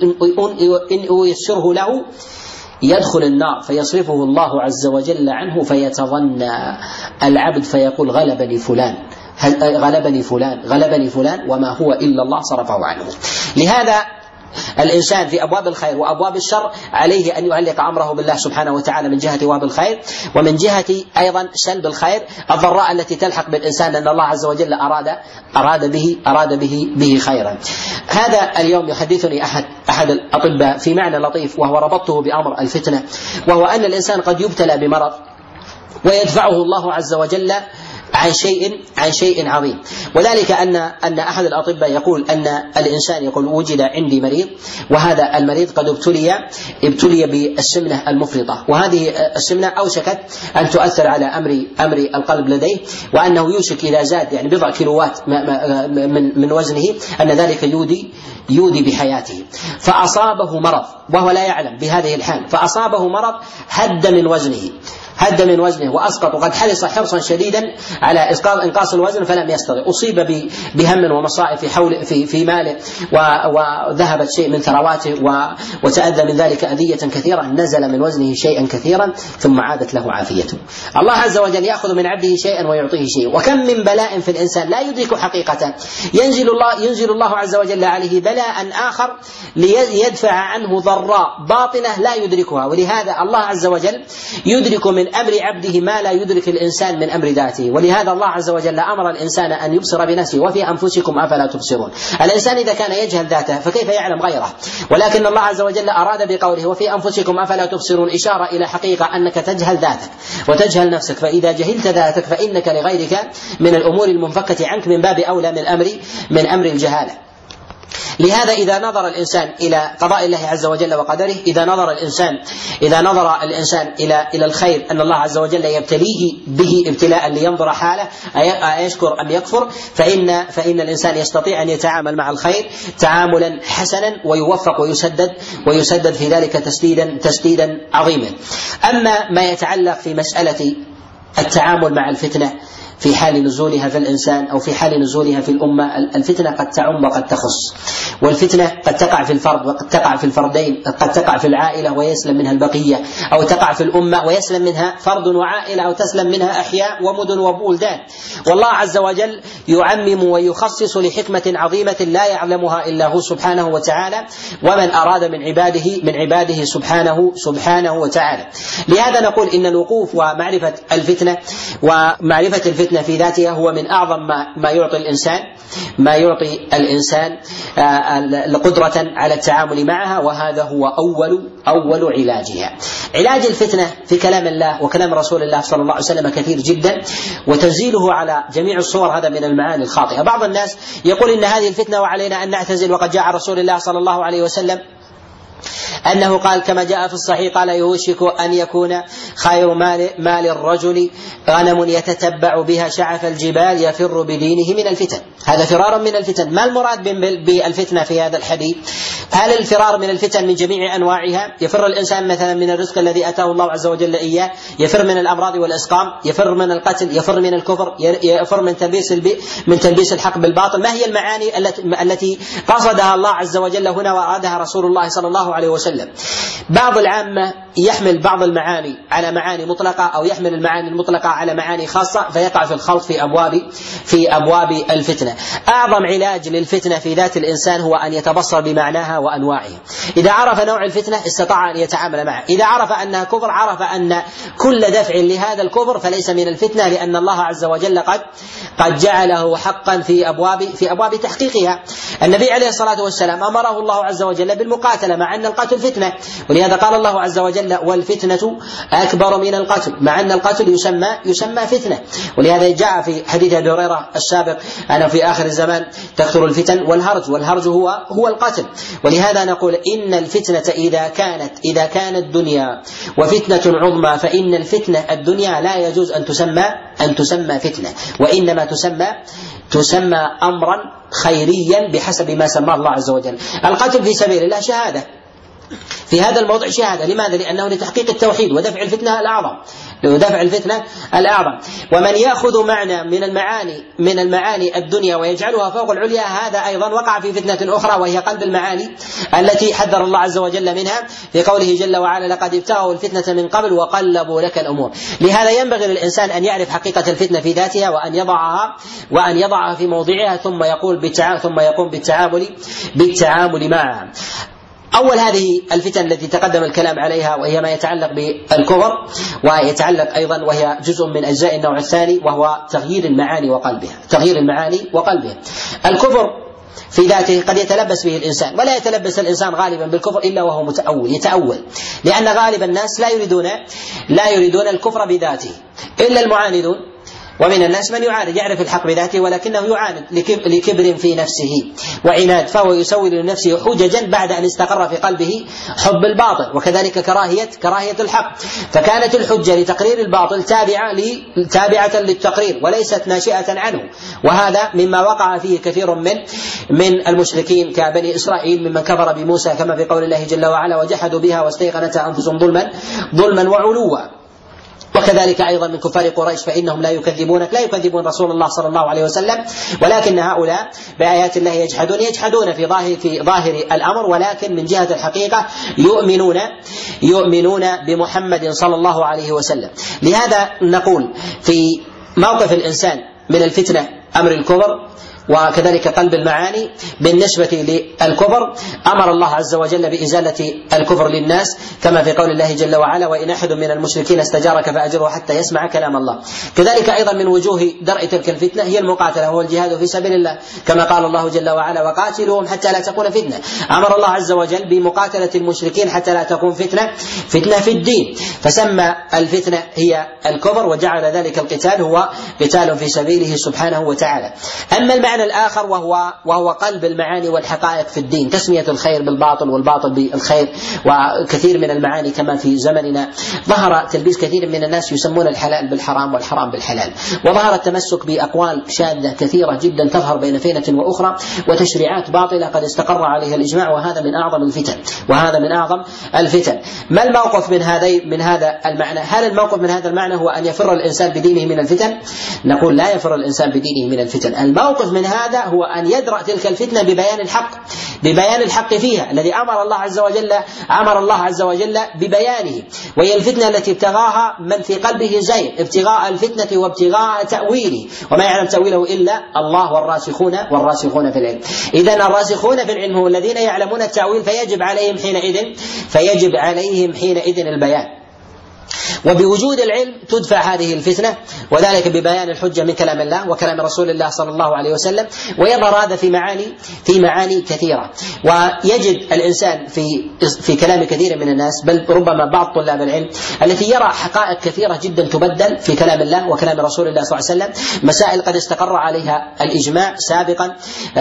إن أيسره له يدخل النار، فيصرفه الله عز وجل عنه فيتظنى العبد فيقول غلبني فلان غلبني فلان غلبني فلان وما هو إلا الله صرفه عنه. لهذا الإنسان في أبواب الخير وأبواب الشر عليه أن يعلق أمره بالله سبحانه وتعالى من جهة أبواب الخير، ومن جهة أيضا سلب الخير الضراء التي تلحق بالإنسان أن الله عز وجل أراد أراد به أراد به به خيرا. هذا اليوم يحدثني أحد أحد الأطباء في معنى لطيف، وهو ربطته بأمر الفتنة، وهو أن الإنسان قد يبتلى بمرض ويدفعه الله عز وجل عن شيء عن شيء عظيم. وذلك أن أن أحد الأطباء يقول أن الإنسان يقول وجد عندي مريض، وهذا المريض قد ابتلي ابتلي بالسمنة المفرطة، وهذه السمنة أوشكت أن تؤثر على أمر أمر القلب لديه، وأنه يوشك إذا زاد يعني بضع كيلوات من من وزنه أن ذلك يودي يودي بحياته. فأصابه مرض وهو لا يعلم بهذه الحال، فأصابه مرض هد من وزنه هد من وزنه وأسقط، وقد حرص حرصا شديدا على إسقاط إنقاص الوزن فلم يستطع، أصيب بهم ومصائب في حول في في ماله، وذهبت شيء من ثرواته وتأذى من ذلك أذية كثيرة، نزل من وزنه شيئا كثيرا ثم عادت له عافيته. الله عز وجل يأخذ من عبده شيئا ويعطيه شيئا. وكم من بلاء في الإنسان لا يدرك حقيقة، ينزل الله ينزل الله عز وجل عليه بلاء آخر ليدفع عنه ضراء باطنة لا يدركها. ولهذا الله عز وجل يدرك من من أمر عبده ما لا يدرك الإنسان من أمر ذاته. ولهذا الله عز وجل أمر الإنسان أن يبصر بنفسه وفي أنفسكم أفلا تبصرون. الإنسان إذا كان يجهل ذاته فكيف يعلم غيره؟ ولكن الله عز وجل أراد بقوله وفي أنفسكم أفلا تبصرون إشارة إلى حقيقة أنك تجهل ذاتك وتجهل نفسك، فإذا جهلت ذاتك فإنك لغيرك من الأمور المنفكة عنك من باب أولى من أمر من أمر الجهالة. لهذا إذا نظر الإنسان إلى قضاء الله عز وجل وقدره، إذا نظر الإنسان إذا نظر الإنسان إلى إلى الخير أن الله عز وجل يبتليه به ابتلاء لينظر حاله أيشكر أم يكفر، فإن فإن الإنسان يستطيع أن يتعامل مع الخير تعاملا حسنا ويوفق ويسدد ويسدد في ذلك تسديدا تسديدا عظيما. أما ما يتعلق في مسألة التعامل مع الفتنة في حال نزولها في الإنسان أو في حال نزولها في الأمة، الفتنة قد تعم وقد تخص، والفتنة قد تقع في الفرد وقد تقع في الفردين، قد تقع في العائلة ويسلم منها البقية، أو تقع في الأمة ويسلم منها فرد وعائلة، أو تسلم منها أحياء ومدن وبلدان. والله عز وجل يعمم ويخصص لحكمة عظيمة لا يعلمها إلا هو سبحانه وتعالى، ومن أراد من عباده من عباده سبحانه سبحانه وتعالى. لهذا نقول إن الوقوف ومعرفة الفتنة ومعرفة الفتنة في ذاتها هو من أعظم ما, ما يعطي الإنسان ما يعطي الإنسان قدرة على التعامل معها، وهذا هو أول أول علاجها. علاج الفتنة في كلام الله وكلام رسول الله صلى الله عليه وسلم كثير جدا، وتنزيله على جميع الصور هذا من المعاني الخاطئة. بعض الناس يقول إن هذه الفتنة وعلينا أن نعتزل، وقد جاء رسول الله صلى الله عليه وسلم أنه قال كما جاء في الصحيح قال يوشك أن يكون خير مال, مال الرجل غنم يتتبع بها شعف الجبال يفر بدينه من الفتن. هذا فرار من الفتن. ما المراد بالفتنة في هذا الحديث؟ هل الفرار من الفتن من جميع أنواعها؟ يفر الإنسان مثلا من الرزق الذي أتاه الله عز وجل إياه، يفر من الأمراض والإسقام، يفر من القتل، يفر من الكفر، يفر من تلبيس من تلبيس الحق بالباطل. ما هي المعاني التي قصدها الله عز وجل هنا وأرادها رسول الله صلى الله عليه وسلم؟ بعض العامة يحمل بعض المعاني على معاني مطلقة، أو يحمل المعاني المطلقة على معاني خاصة، فيقع في الخلط في أبواب في أبواب الفتنة. أعظم علاج للفتنة في ذات الإنسان هو أن يتبصر بمعناها وأنواعها. إذا عرف نوع الفتنة استطاع أن يتعامل معه. إذا عرف أنها كفر عرف أن كل دفع لهذا الكفر فليس من الفتنة، لأن الله عز وجل قد قد جعله حقا في أبواب في أبواب تحقيقها. النبي عليه الصلاة والسلام أمره الله عز وجل بالمقاتلة، مع أن القتل فتنة، ولهذا قال الله عز وجل والفتنة أكبر من القتل، مع أن القتل يسمى يسمى فتنة. ولهذا جاء في حديث أبي هريرة السابق أن في آخر الزمان تكثر الفتن والهرج، والهرج هو هو القتل. ولهذا نقول إن الفتنة إذا كانت إذا كانت دنيا وفتنة عظمى، فإن الفتنة الدنيا لا يجوز أن تسمى أن تسمى فتنة، وإنما تسمى تسمى أمرا خيريا بحسب ما سماه الله عز وجل. القتل في سبيل الله شهادة، في هذا الموضع شهادة. لماذا؟ لأنه لتحقيق التوحيد ودفع الفتنة الأعظم ودفع الفتنة الأعظم. ومن يأخذ معنى من المعاني من المعاني الدنيا ويجعلها فوق العليا، هذا أيضا وقع في فتنة أخرى، وهي قلب المعاني التي حذر الله عز وجل منها في قوله جل وعلا لقد ابتغوا الفتنة من قبل وقلبوا لك الأمور. لهذا ينبغي للإنسان أن يعرف حقيقة الفتنة في ذاتها، وأن يضعها وأن يضعها في موضعها، ثم يقول بالتعامل ثم يقوم بالتعامل بالتعامل معها. أول هذه الفتن التي تقدم الكلام عليها وهي ما يتعلق بالكفر، ويتعلق أيضا وهي جزء من أجزاء النوع الثاني، وهو تغيير المعاني وقلبها تغيير المعاني وقلبها. الكفر في ذاته قد يتلبس به الإنسان، ولا يتلبس الإنسان غالبا بالكفر إلا وهو متأول يتأول، لأن غالب الناس لا يريدون لا يريدون الكفر بذاته إلا المعاندون ومن الناس من يعاند، يعرف الحق بذاته ولكنه يعاند لكبر في نفسه وعناد، فهو يسول لنفسه حججا بعد أن استقر في قلبه حب الباطل، وكذلك كراهية كراهية الحق. فكانت الحجة لتقرير الباطل تابعة تابعة للتقرير وليست ناشئة عنه، وهذا مما وقع فيه كثير من من المشركين كبني إسرائيل ممن كفر بموسى، كما في قول الله جل وعلا: وجحدوا بها واستيقنتها أنفسهم ظلما ظلما وعلوا. وكذلك أيضا من كفار قريش فإنهم لا يكذبونك لا يكذبون رسول الله صلى الله عليه وسلم، ولكن هؤلاء بآيات الله يجحدون يجحدون في ظاهر في ظاهر الأمر، ولكن من جهة الحقيقة يؤمنون يؤمنون بمحمد صلى الله عليه وسلم. لهذا نقول في موقف الإنسان من الفتنة أمر الكفر وكذلك قلب المعاني، بالنسبة للكفر أمر الله عز وجل بإزالة الكفر للناس، كما في قول الله جل وعلا: وإن أحد من المشركين استجارك فأجره حتى يسمع كلام الله. كذلك أيضا من وجوه درء تلك الفتنة هي المقاتلة والجهاد في سبيل الله، كما قال الله جل وعلا: وقاتلوهم حتى لا تكون فتنة. أمر الله عز وجل بمقاتلة المشركين حتى لا تكون فتنة فتنة في الدين، فسمى الفتنة هي الكفر وجعل ذلك القتال هو قتال في سبيله سبحانه وتعالى. أما المعنى الآخر وهو وهو قلب المعاني والحقائق في الدين، تسمية الخير بالباطل والباطل بالخير، وكثير من المعاني كما في زمننا ظهر تلبيس كثير من الناس يسمون الحلال بالحرام والحرام بالحلال، وظهر التمسك بأقوال شاذة كثيرة جدا تظهر بين فينة وأخرى، وتشريعات باطلة قد استقر عليها الإجماع، وهذا من أعظم الفتن وهذا من أعظم الفتن. ما الموقف من هذا من هذا المعنى؟ هل الموقف من هذا المعنى هو أن يفر الإنسان بدينه من الفتن؟ نقول لا يفر الإنسان بدينه من الفتن. الموقف من هذا هو أن يدرأ تلك الفتنة ببيان الحق ببيان الحق فيها الذي أمر الله عز وجل أمر الله عز وجل ببيانه، وهي الفتنة التي ابتغاها من في قلبه زيغ، ابتغاء الفتنة وابتغاء تأويله، وما يعلم تأويله إلا الله والراسخون والراسخون في العلم. إذن الراسخون في العلم هم الذين يعلمون التأويل، فيجب عليهم حينئذ فيجب عليهم حينئذ البيان. وبوجود العلم تدفع هذه الفتنة، وذلك ببيان الحجة من كلام الله وكلام رسول الله صلى الله عليه وسلم، ويظهر هذا في معاني في معاني كثيرة. ويجد الإنسان في في كلام كثير من الناس، بل ربما بعض طلاب العلم التي يرى حقائق كثيرة جدا تبدل في كلام الله وكلام رسول الله صلى الله عليه وسلم، مسائل قد استقر عليها الإجماع سابقا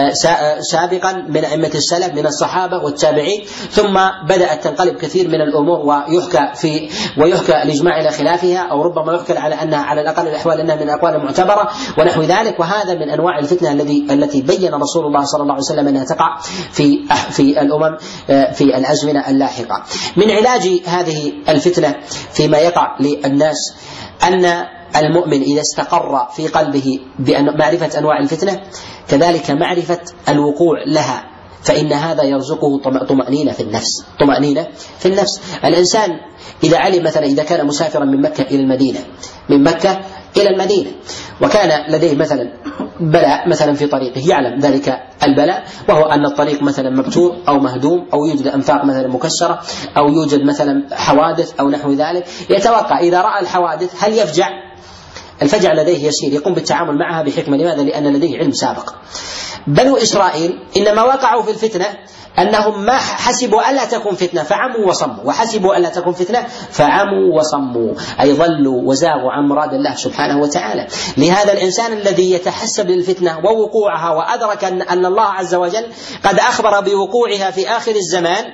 سابقا من أئمة السلف من الصحابة والتابعين، ثم بدأت تنقلب كثير من الأمور ويحكى في ويحكى الإجماع إلى خلافها، أو ربما يحكى على أنها على الأقل الأحوال أنها من الأقوال المعتبرة ونحو ذلك. وهذا من أنواع الفتنة الذي التي بين رسول الله صلى الله عليه وسلم أنها تقع في في الأمم في الأزمنة اللاحقة. من علاج هذه الفتنة فيما يقع للناس أن المؤمن إذا استقر في قلبه بمعرفة أنواع الفتنة كذلك معرفة الوقوع لها، فإن هذا يرزقه طمأنينة في النفس طمأنينة في النفس. الإنسان إذا علم مثلا إذا كان مسافرا من مكة إلى المدينة من مكة إلى المدينة وكان لديه مثلا بلاء مثلا في طريقه، يعلم ذلك البلاء وهو أن الطريق مثلا مبتور أو مهدوم أو يوجد أنفاق مثلا مكسرة أو يوجد مثلا حوادث أو نحو ذلك، يتوقع إذا رأى الحوادث هل يفجع؟ الفجع لديه يسير، يقوم بالتعامل معها بحكمة. لماذا؟ لأن لديه علم سابق. بنو إسرائيل إنما وقعوا في الفتنة أنهم ما حسبوا ألا تكون فتنة فعموا وصموا، وحسبوا ألا تكون فتنة فعموا وصموا، أي ظلوا وزاغوا عن مراد الله سبحانه وتعالى. لهذا الإنسان الذي يتحسب للفتنة ووقوعها وأدرك أن الله عز وجل قد أخبر بوقوعها في آخر الزمان،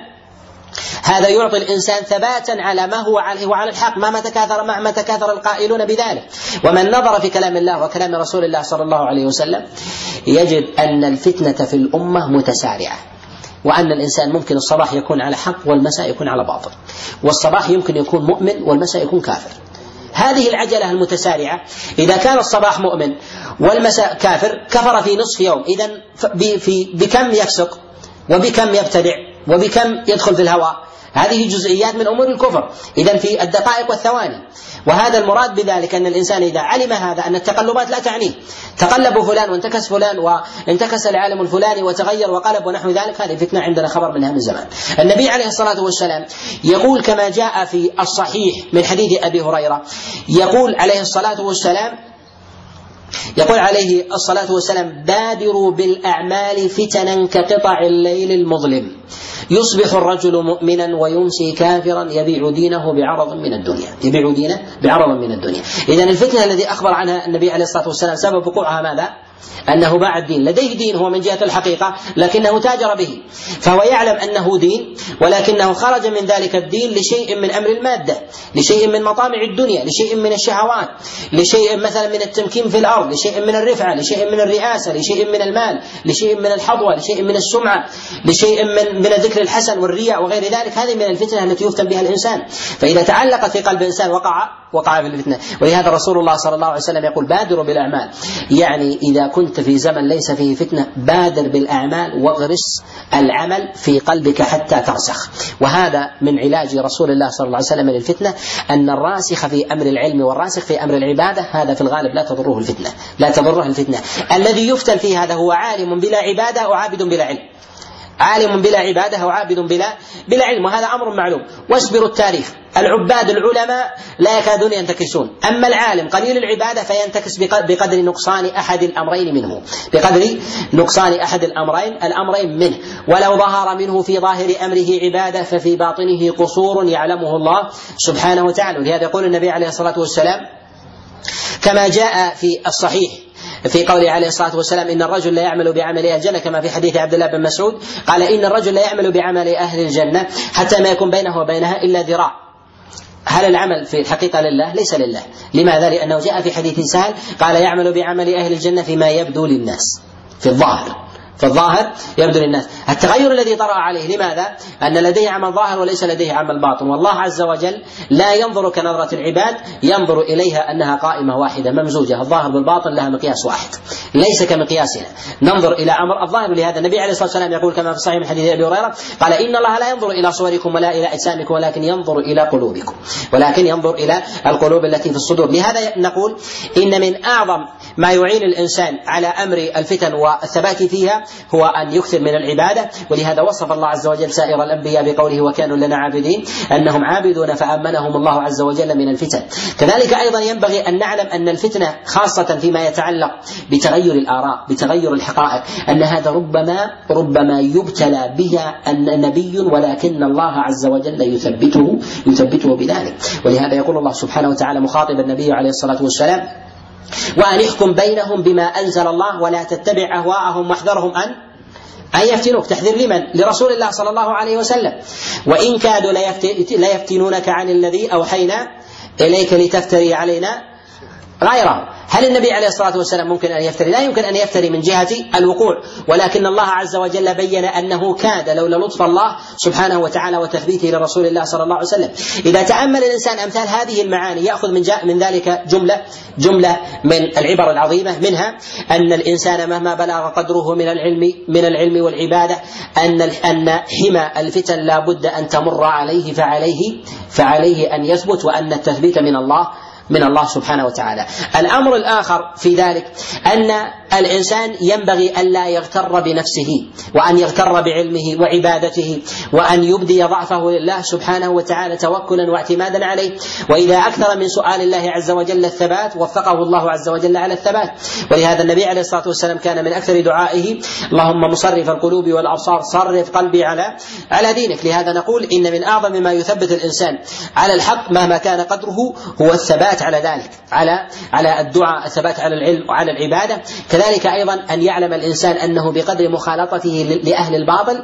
هذا يعطي الإنسان ثباتا على ما هو عليه وعلى الحق، ما تكاثر ما تكاثر القائلون بذلك. ومن نظر في كلام الله وكلام رسول الله صلى الله عليه وسلم يجد أن الفتنة في الأمة متسارعة، وأن الإنسان ممكن الصباح يكون على حق والمساء يكون على باطل، والصباح يمكن يكون مؤمن والمساء يكون كافر. هذه العجلة المتسارعة إذا كان الصباح مؤمن والمساء كافر كفر في نصف يوم، إذن بكم يفسق وبكم يبتدع وبكم يدخل في الهواء؟ هذه جزئيات من أمور الكفر إذن في الدقائق والثواني. وهذا المراد بذلك أن الإنسان إذا علم هذا أن التقلبات لا تعنيه، تقلب فلان وانتكس فلان وانتكس العالم الفلاني وتغير وقلب ونحو ذلك، هذه فتنة عندنا خبر منها من زمان. النبي عليه الصلاة والسلام يقول كما جاء في الصحيح من حديث أبي هريرة، يقول عليه الصلاة والسلام: يقول عليه الصلاة والسلام: بادروا بالأعمال فتنا كقطع الليل المظلم، يصبح الرجل مؤمنا ويمسي كافرا يبيع دينه بعرض من الدنيا يبيع دينه بعرض من الدنيا. إذن الفتنة الذي أخبر عنها النبي عليه الصلاة والسلام سبب وقوعها ماذا؟ أنه باع الدين. لديه دين هو من جهة الحقيقة لكنه تاجر به، فهو يعلم أنه دين ولكنه خرج من ذلك الدين لشيء من أمر المادة، لشيء من مطامع الدنيا، لشيء من الشهوات، لشيء مثلا من التمكين في الأرض، لشيء من الرفعة، لشيء من الرئاسة، لشيء من المال، لشيء من الحظوة، لشيء من السمعة، لشيء من من الذكر الحسن والرياء وغير ذلك. هذه من الفتنة التي يفتن بها الإنسان، فإذا تعلقت في قلب الإنسان وقع وقع في الفتنة. ولهذا رسول الله صلى الله عليه وسلم يقول: بادروا بالأعمال، يعني إذا كنت في زمن ليس فيه فتنة بادر بالأعمال واغرس العمل في قلبك حتى ترسخ. وهذا من علاج رسول الله صلى الله عليه وسلم للفتنة، أن الراسخ في أمر العلم والراسخ في أمر العبادة هذا في الغالب لا تضره الفتنة لا تضره الفتنة الذي يفتن فيه هذا هو عالم بلا عبادة أو عابد بلا علم، عالم بلا عبادة أو عابد بلا بلا علم، وهذا أمر معلوم. واصبروا التاريخ، العباد العلماء لا يكادون ينتكسون، أما العالم قليل العبادة فينتكس بقدر نقصان أحد الأمرين منه بقدر نقصان أحد الأمرين الأمرين منه ولو ظهر منه في ظاهر أمره عبادة ففي باطنه قصور يعلمه الله سبحانه وتعالى. ولهذا يقول النبي عليه الصلاة والسلام كما جاء في الصحيح في قوله عليه الصلاة والسلام: إن الرجل لا يعمل بعمل أهل الجنة، كما في حديث عبد الله بن مسعود قال: إن الرجل لا يعمل بعمل أهل الجنة حتى ما يكون بينه وبينها إلا ذراع. هل العمل في الحقيقة لله؟ ليس لله. لماذا؟ لأنه جاء في حديث سهل قال: يعمل بعمل أهل الجنة فيما يبدو للناس، في الظاهر في الظاهر يبدو للناس. التغير الذي طرأ عليه لماذا؟ أن لديه عمل ظاهر وليس لديه عمل باطن، والله عز وجل لا ينظر كنظرة العباد، ينظر إليها أنها قائمة واحدة ممزوجة، الظاهر بالباطن لها مقياس واحد ليس كمقياسنا، ننظر إلى أمر الظاهر. لهذا النبي عليه الصلاة والسلام يقول كما في صحيح من حديث أبي هريرة قال: إن الله لا ينظر إلى صوركم ولا إلى أجسامكم ولكن ينظر إلى قلوبكم ولكن ينظر إلى القلوب التي في الصدور. لهذا نقول إن من أعظم ما يعين الإنسان على أمر الفتن والثبات فيها هو أن يكثر من العبادة. ولهذا وصف الله عز وجل سائر الأنبياء بقوله: وكانوا لنا عابدين، أنهم عابدون فأمنهم الله عز وجل من الفتن. كذلك أيضا ينبغي أن نعلم أن الفتنة خاصة فيما يتعلق بتغير الآراء بتغير الحقائق أن هذا ربما ربما يبتلى بها النبي ولكن الله عز وجل يثبته يثبته بذلك. ولهذا يقول الله سبحانه وتعالى مخاطب النبي عليه الصلاة والسلام: وأن يحكم بينهم بما أنزل الله ولا تتبع أهواءهم واحذرهم أن أن يفتنوك. تحذير لمن؟ لرسول الله صلى الله عليه وسلم: وإن كادوا ليفتنونك عن الذي أوحينا إليك لتفتري علينا غيره. هل النبي عليه الصلاة والسلام ممكن أن يفتري؟ لا يمكن أن يفتري من جهة الوقوع، ولكن الله عز وجل بين أنه كاد لولا لطف الله سبحانه وتعالى وتثبيته لرسول الله صلى الله عليه وسلم. إذا تأمل الإنسان أمثال هذه المعاني يأخذ من, من ذلك جملة جملة من العبر العظيمة، منها أن الإنسان مهما بلغ قدره من العلم من العلم والعبادة أن أن حمى الفتن لا بد أن تمر عليه فعليه فعليه أن يثبت، وأن التثبيت من الله من الله سبحانه وتعالى. الأمر الآخر في ذلك أن الإنسان ينبغي أن لا يغتر بنفسه وأن يغتر بعلمه وعبادته وأن يبدي ضعفه لله سبحانه وتعالى توكلا واعتمادا عليه. وإذا أكثر من سؤال الله عز وجل الثبات وفقه الله عز وجل على الثبات. ولهذا النبي عليه الصلاة والسلام كان من أكثر دعائه: اللهم مصرف القلوب والأبصار صرف قلبي على على دينك. لهذا نقول إن من أعظم ما يثبت الإنسان على الحق مهما كان قدره هو الثبات على ذلك، على على الدعاء، الثبات على العلم وعلى العبادة. كذلك أيضا أن يعلم الإنسان أنه بقدر مخالطته لأهل الباطل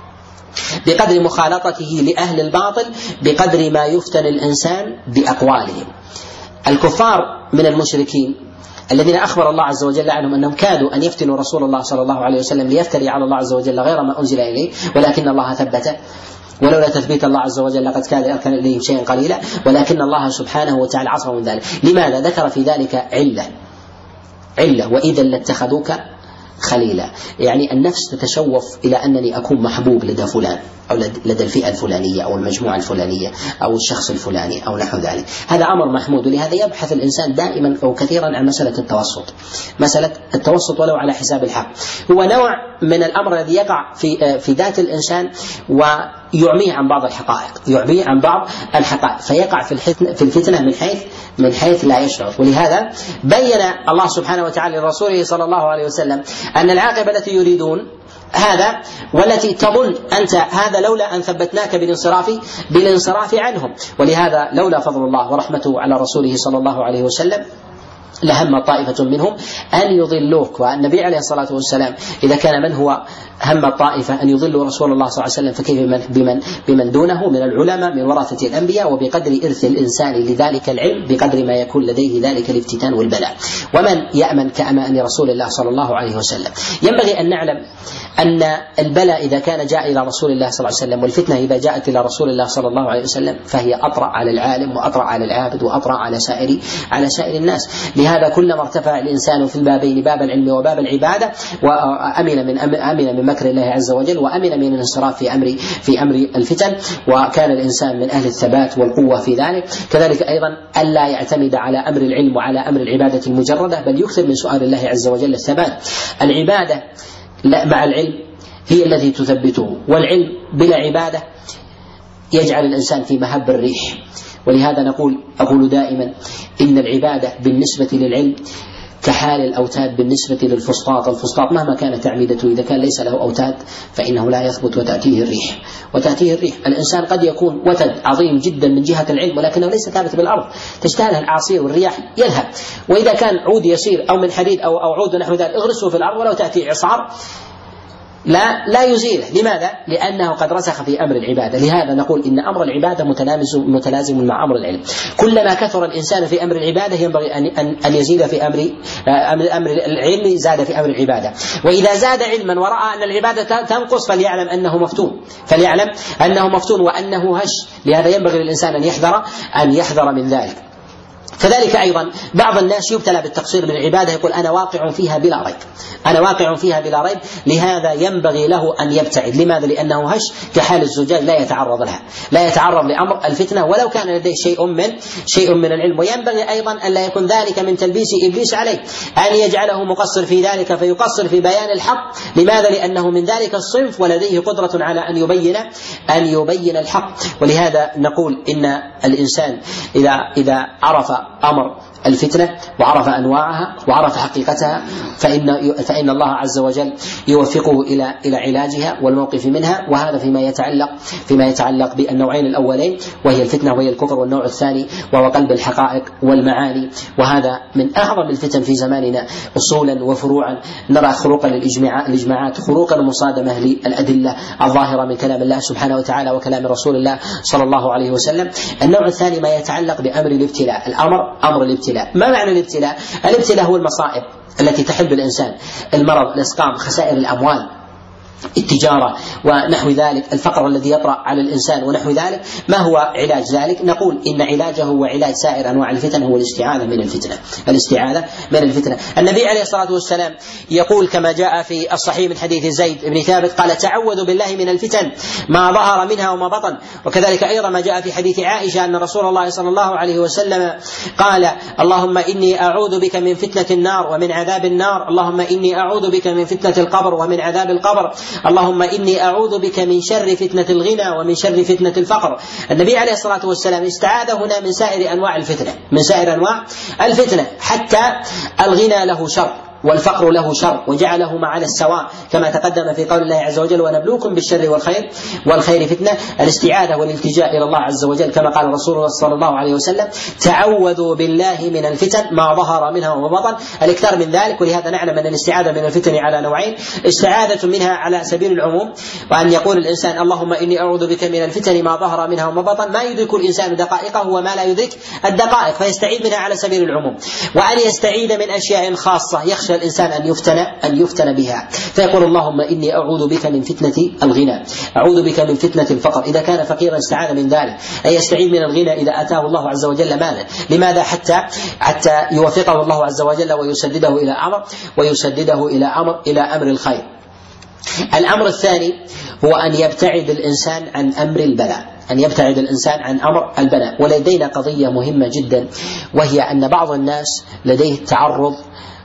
بقدر مخالطته لأهل الباطل بقدر ما يفتن الإنسان بأقوالهم. الكفار من المشركين الذين أخبر الله عز وجل عنهم أنهم كادوا أن يفتنوا رسول الله صلى الله عليه وسلم ليفتري على الله عز وجل غير ما أنزل إليه، ولكن الله ثبته، ولولا تثبيت الله عز وجل لقد كاد أركن إليهم شيئا قليلا، ولكن الله سبحانه وتعالى عصمه من ذلك. لماذا؟ ذكر في ذلك علة علة وإذا لاتخذوك خليلا، يعني النفس تتشوف إلى أنني أكون محبوب لدى فلان أو لدى الفئة الفلانية أو المجموعة الفلانية أو الشخص الفلاني أو نحو ذلك. هذا أمر محمود. ولهذا يبحث الإنسان دائما أو كثيرا عن مسألة التوسط مسألة التوسط ولو على حساب الحق. هو نوع من الأمر الذي يقع في في ذات الإنسان ويعميه عن بعض الحقائق يعميه عن بعض الحقائق فيقع في الفتنة من حيث من حيث لا يشعر. ولهذا بين الله سبحانه وتعالى لرسوله صلى الله عليه وسلم أن العاقبة التي يريدون هذا والتي تظن أنت هذا لولا أن ثبتناك بالانصراف بالانصراف عنهم. ولهذا لولا فضل الله ورحمته على رسوله صلى الله عليه وسلم لهم طائفة منهم أن يضلوك. والنبي عليه الصلاة والسلام إذا كان من هو هم الطائفة أن يضلوا رسول الله صلى الله عليه وسلم فكيف بمن, بمن, بمن دونه من العلماء من ورثة الأنبياء. وبقدر إرث الإنسان لذلك العلم بقدر ما يكون لديه ذلك الافتتان والبلاء. ومن يأمن كأمان رسول الله صلى الله عليه وسلم. ينبغي أن نعلم أن البلاء إذا كان جاء إلى رسول الله صلى الله عليه وسلم والفتنة إذا جاءت إلى رسول الله صلى الله عليه وسلم فهي أطرأ على العالم وأطرأ على العابد وأطرأ على سائر على سائر الناس. لهذا كلما ارتفع الإنسان في البابين باب العلم وباب العبادة وأمن من أمن من مكر الله عز وجل وأمن من الانصراف في أمر في أمر الفتن، وكان الإنسان من أهل الثبات والقوة في ذلك. كذلك أيضا ألا يعتمد على أمر العلم وعلى أمر العبادة المجردة، بل يكثر من سؤال الله عز وجل الثبات. العبادة مع العلم هي التي تثبته، والعلم بلا عبادة يجعل الإنسان في مهب الريح. ولهذا نقول أقول دائما إن العبادة بالنسبة للعلم كحال الأوتاد بالنسبة للفسطاط. الفسطاط مهما كانت أعمدته إذا كان ليس له أوتاد فإنه لا يثبت وتأتيه الريح وتأتيه الريح. الإنسان قد يكون وتد عظيم جدا من جهة العلم ولكنه ليس ثابت بالأرض، تجتاله الأعاصير والرياح يذهب. وإذا كان عود يسير أو من حديد أو أو عود نحو ذلك اغرسه في الأرض ولو تأتي إعصار لا لا يزيله. لماذا؟ لأنه قد رسخ في أمر العبادة. لهذا نقول إن أمر العبادة متلازم متلازم مع أمر العلم. كلما كثر الإنسان في أمر العبادة ينبغي أن أن يزيد في أمر أمر العلم زاد في أمر العبادة. وإذا زاد علما ورأى أن العبادة تنقص فليعلم أنه مفتون فليعلم أنه مفتون وأنه هش. لهذا ينبغي للإنسان أن يحذر أن يحذر من ذلك. كذلك أيضا بعض الناس يبتلى بالتقصير من العبادة يقول أنا واقع فيها بلا ريب أنا واقع فيها بلا ريب لهذا ينبغي له أن يبتعد. لماذا؟ لأنه هش كحال الزجاج لا يتعرض لها لا يتعرض لأمر الفتنة ولو كان لديه شيء من شيء من العلم. وينبغي أيضا أن لا يكون ذلك من تلبيس إبليس عليه أن يجعله مقصر في ذلك فيقصر في بيان الحق. لماذا؟ لأنه من ذلك الصنف ولديه قدرة على أن يبين أن يبين الحق. ولهذا نقول إن الإنسان إذا إذا عرف أمر الفتنة وعرف أنواعها وعرف حقيقتها فإن فإن الله عز وجل يوفقه إلى إلى علاجها والموقف منها. وهذا فيما يتعلق فيما يتعلق بالنوعين الأولين وهي الفتنة وهي الكفر، والنوع الثاني وهو قلب الحقائق والمعاني. وهذا من أعظم الفتن في زماننا أصولا وفروعا. نرى خروقا للإجماعات خروقا مصادمة للأدلة الظاهرة من كلام الله سبحانه وتعالى وكلام رسول الله صلى الله عليه وسلم. النوع الثاني ما يتعلق بأمر الابتلاء. الأمر أمر الابتلاء. ما معنى الابتلاء؟ الابتلاء هو المصائب التي تحل بالإنسان، المرض، الإسقام، خسائر الأموال، التجارة ونحو ذلك، الفقر الذي يطرأ على الإنسان ونحو ذلك. ما هو علاج ذلك؟ نقول إن علاجه وعلاج سائر أنواع الفتن هو الاستعاذة من الفتنة الاستعاذة من الفتنة. النبي عليه الصلاة والسلام يقول كما جاء في الصحيح من حديث زيد بن ثابت قال تعوذوا بالله من الفتن ما ظهر منها وما بطن. وكذلك أيضا ما جاء في حديث عائشة أن رسول الله صلى الله عليه وسلم قال اللهم إني أعوذ بك من فتنة النار ومن عذاب النار، اللهم إني أعوذ بك من فتنة القبر ومن عذاب القبر، اللهم إني أعوذ بك من شر فتنة الغنى ومن شر فتنة الفقر. النبي عليه الصلاة والسلام استعاذ هنا من سائر أنواع الفتنة من سائر أنواع الفتنة حتى الغنى له شر والفقر له شر وجعلهما على السواء كما تقدم في قول الله عز وجل ونبلوكم بالشر والخير والخير فتنة. الاستعاذة والالتجاء إلى الله عز وجل كما قال رسول الله صلى الله عليه وسلم تعوذوا بالله من الفتن ما ظهر منها وما بطن، الاكثار من ذلك. ولهذا نعلم أن الاستعاذة من الفتن على نوعين، استعاذة منها على سبيل العموم وأن يقول الإنسان اللهم إني أعوذ بك من الفتن ما ظهر منها وما بطن ما يدرك الإنسان دقائقه وما لا يدرك الدقائق فيستعيذ منها على سبيل العموم، وأن يستعيذ من أشياء خاصة يخشى الإنسان أن يفتن أن يفتن بها فيقول اللهم إني أعوذ بك من فتنة الغنى، أعوذ بك من فتنة الفقر. إذا كان فقيرا استعاذ من ذلك، أي يستعيذ من الغنى إذا أتاه الله عز وجل مالا. لماذا؟ حتى حتى يوفقه الله عز وجل ويسدده إلى أمر ويسدده إلى أمر إلى أمر الخير. الأمر الثاني هو أن يبتعد الإنسان عن أمر البلاء، أن يبتعد الإنسان عن أمر البلاء. ولدينا قضية مهمة جدا وهي أن بعض الناس لديه تعرض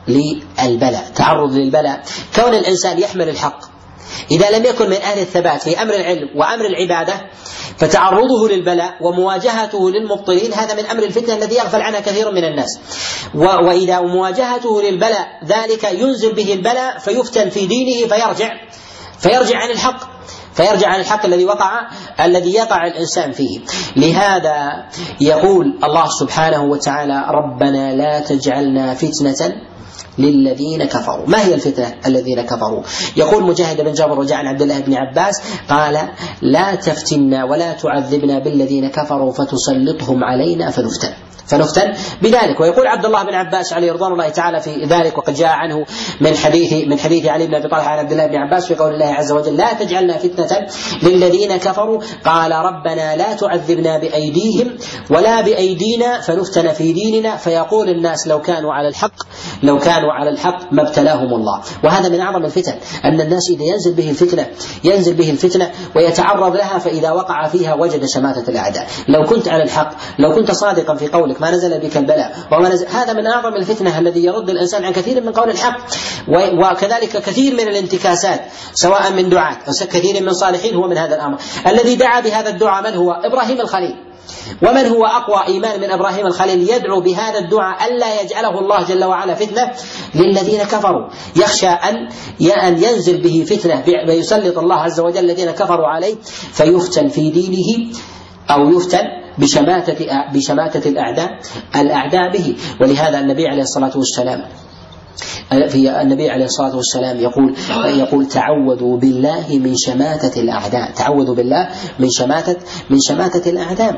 للبلاء تعرض للبلاء كون الإنسان يحمل الحق إذا لم يكن من أهل الثبات في أمر العلم وأمر العبادة فتعرضه للبلاء ومواجهته للمبطلين هذا من أمر الفتنة الذي يغفل عنها كثير من الناس. وإذا مواجهته للبلاء ذلك ينزل به البلاء فيفتن في دينه فيرجع فيرجع عن الحق فيرجع عن الحق الذي وقع الذي يقع الإنسان فيه. لهذا يقول الله سبحانه وتعالى: ربنا لا تجعلنا فتنة للذين كفروا. ما هي الفتنة الذين كفروا؟ يقول مجاهد بن جابر وجاء عن عبد الله بن عباس قال: لا تفتنا ولا تعذبنا بالذين كفروا فتسلطهم علينا فنفتن فنفتن بذلك. ويقول عبد الله بن عباس عليه رضوان الله تعالى في ذلك، وقد جاء عنه من حديث من حديث علي بن ابي طلحه عن عبد الله بن عباس في قول الله عز وجل: لا تجعلنا فتنة للذين كفروا، قال: ربنا لا تعذبنا بأيديهم ولا بأيدينا فنفتن في ديننا فيقول الناس لو كانوا على الحق لو كانوا على الحق ما ابتلاهم الله. وهذا من أعظم الفتن، أن الناس إذا ينزل به الفتنة ينزل به الفتنة ويتعرض لها، فإذا وقع فيها وجد شماتة الأعداء. لو كنت على الحق، لو كنت صادقا في قولك ما نزل بك البلاء وما نزل، هذا من أعظم الفتنة الذي يرد الإنسان عن كثير من قول الحق. وكذلك كثير من الانتكاسات سواء من دعاة أو كثير من صالحين هو من هذا الأمر. الذي دعا بهذا الدعاء من هو؟ إبراهيم الخليل. ومن هو أقوى إيمان من إبراهيم الخليل يدعو بهذا الدعاء ألا يجعله الله جل وعلا فتنة للذين كفروا، يخشى أن ينزل به فتنة ويسلط الله عز وجل الذين كفروا عليه فيفتن في دينه أو يفتن بشماتة بشماتة الأعداء الأعداء به. ولهذا النبي عليه الصلاة والسلام في النبي عليه الصلاة والسلام يقول يقول تعوذوا بالله من شماتة الأعداء، تعوذوا بالله من شماتة من شماتة الأعداء.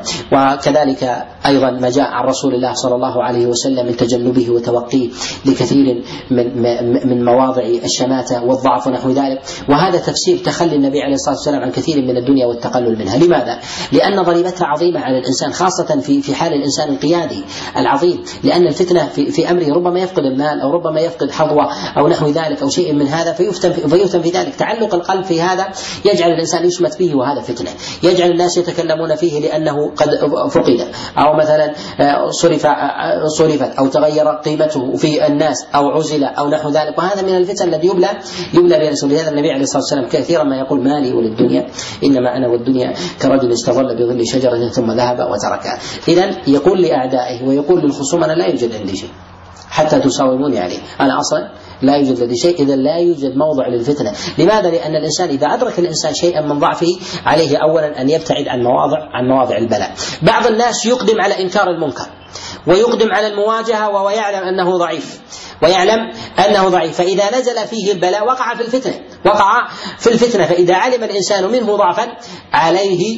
وكذلك أيضا ما جاء عن رسول الله صلى الله عليه وسلم من تجنبه وتوقيه لكثير من من مواضع الشماتة والضعف ونحو ذلك. وهذا تفسير تخلي النبي عليه الصلاة والسلام عن كثير من الدنيا والتقلل منها. لماذا؟ لأن ضريبتها عظيمة على الإنسان، خاصة في في حال الإنسان القيادي العظيم، لأن الفتنة في في أمره ربما يفقد المال أو ربما يفقد حظوة أو نحو ذلك أو شيء من هذا فيفتن فيفتن في ذلك. تعلق القلب في هذا يجعل الإنسان يشمت به، وهذا فتنة، يجعل الناس يتكلمون فيه لأنه قد فقد أو مثلا صرف صرفت أو تغير قيمته في الناس أو عزل أو نحو ذلك. وهذا من الفتن الذي يبلى يبلى برسول. لهذا النبي عليه الصلاة والسلام كثيرا ما يقول: مالي وللدنيا إنما أنا والدنيا كرجل استظل بظل شجرة ثم ذهب وتركها. إذن يقول لأعدائه ويقول للخصوم: أنا لا يوجد عندي شيء حتى تساوموني عليه، أنا أصلا لا يوجد لدي شيء. إذا لا يوجد موضع للفتنة. لماذا؟ لأن الإنسان إذا أدرك الإنسان شيئا من ضعفه عليه أولا أن يبتعد عن مواضع عن مواضع البلاء. بعض الناس يقدم على إنكار المنكر ويقدم على المواجهة وهو يعلم أنه ضعيف ويعلم أنه ضعيف، فإذا نزل فيه البلاء وقع في الفتنة وقع في الفتنة فإذا علم الإنسان منه ضعفا عليه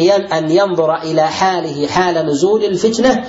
أن ينظر إلى حاله حال نزول الفتنة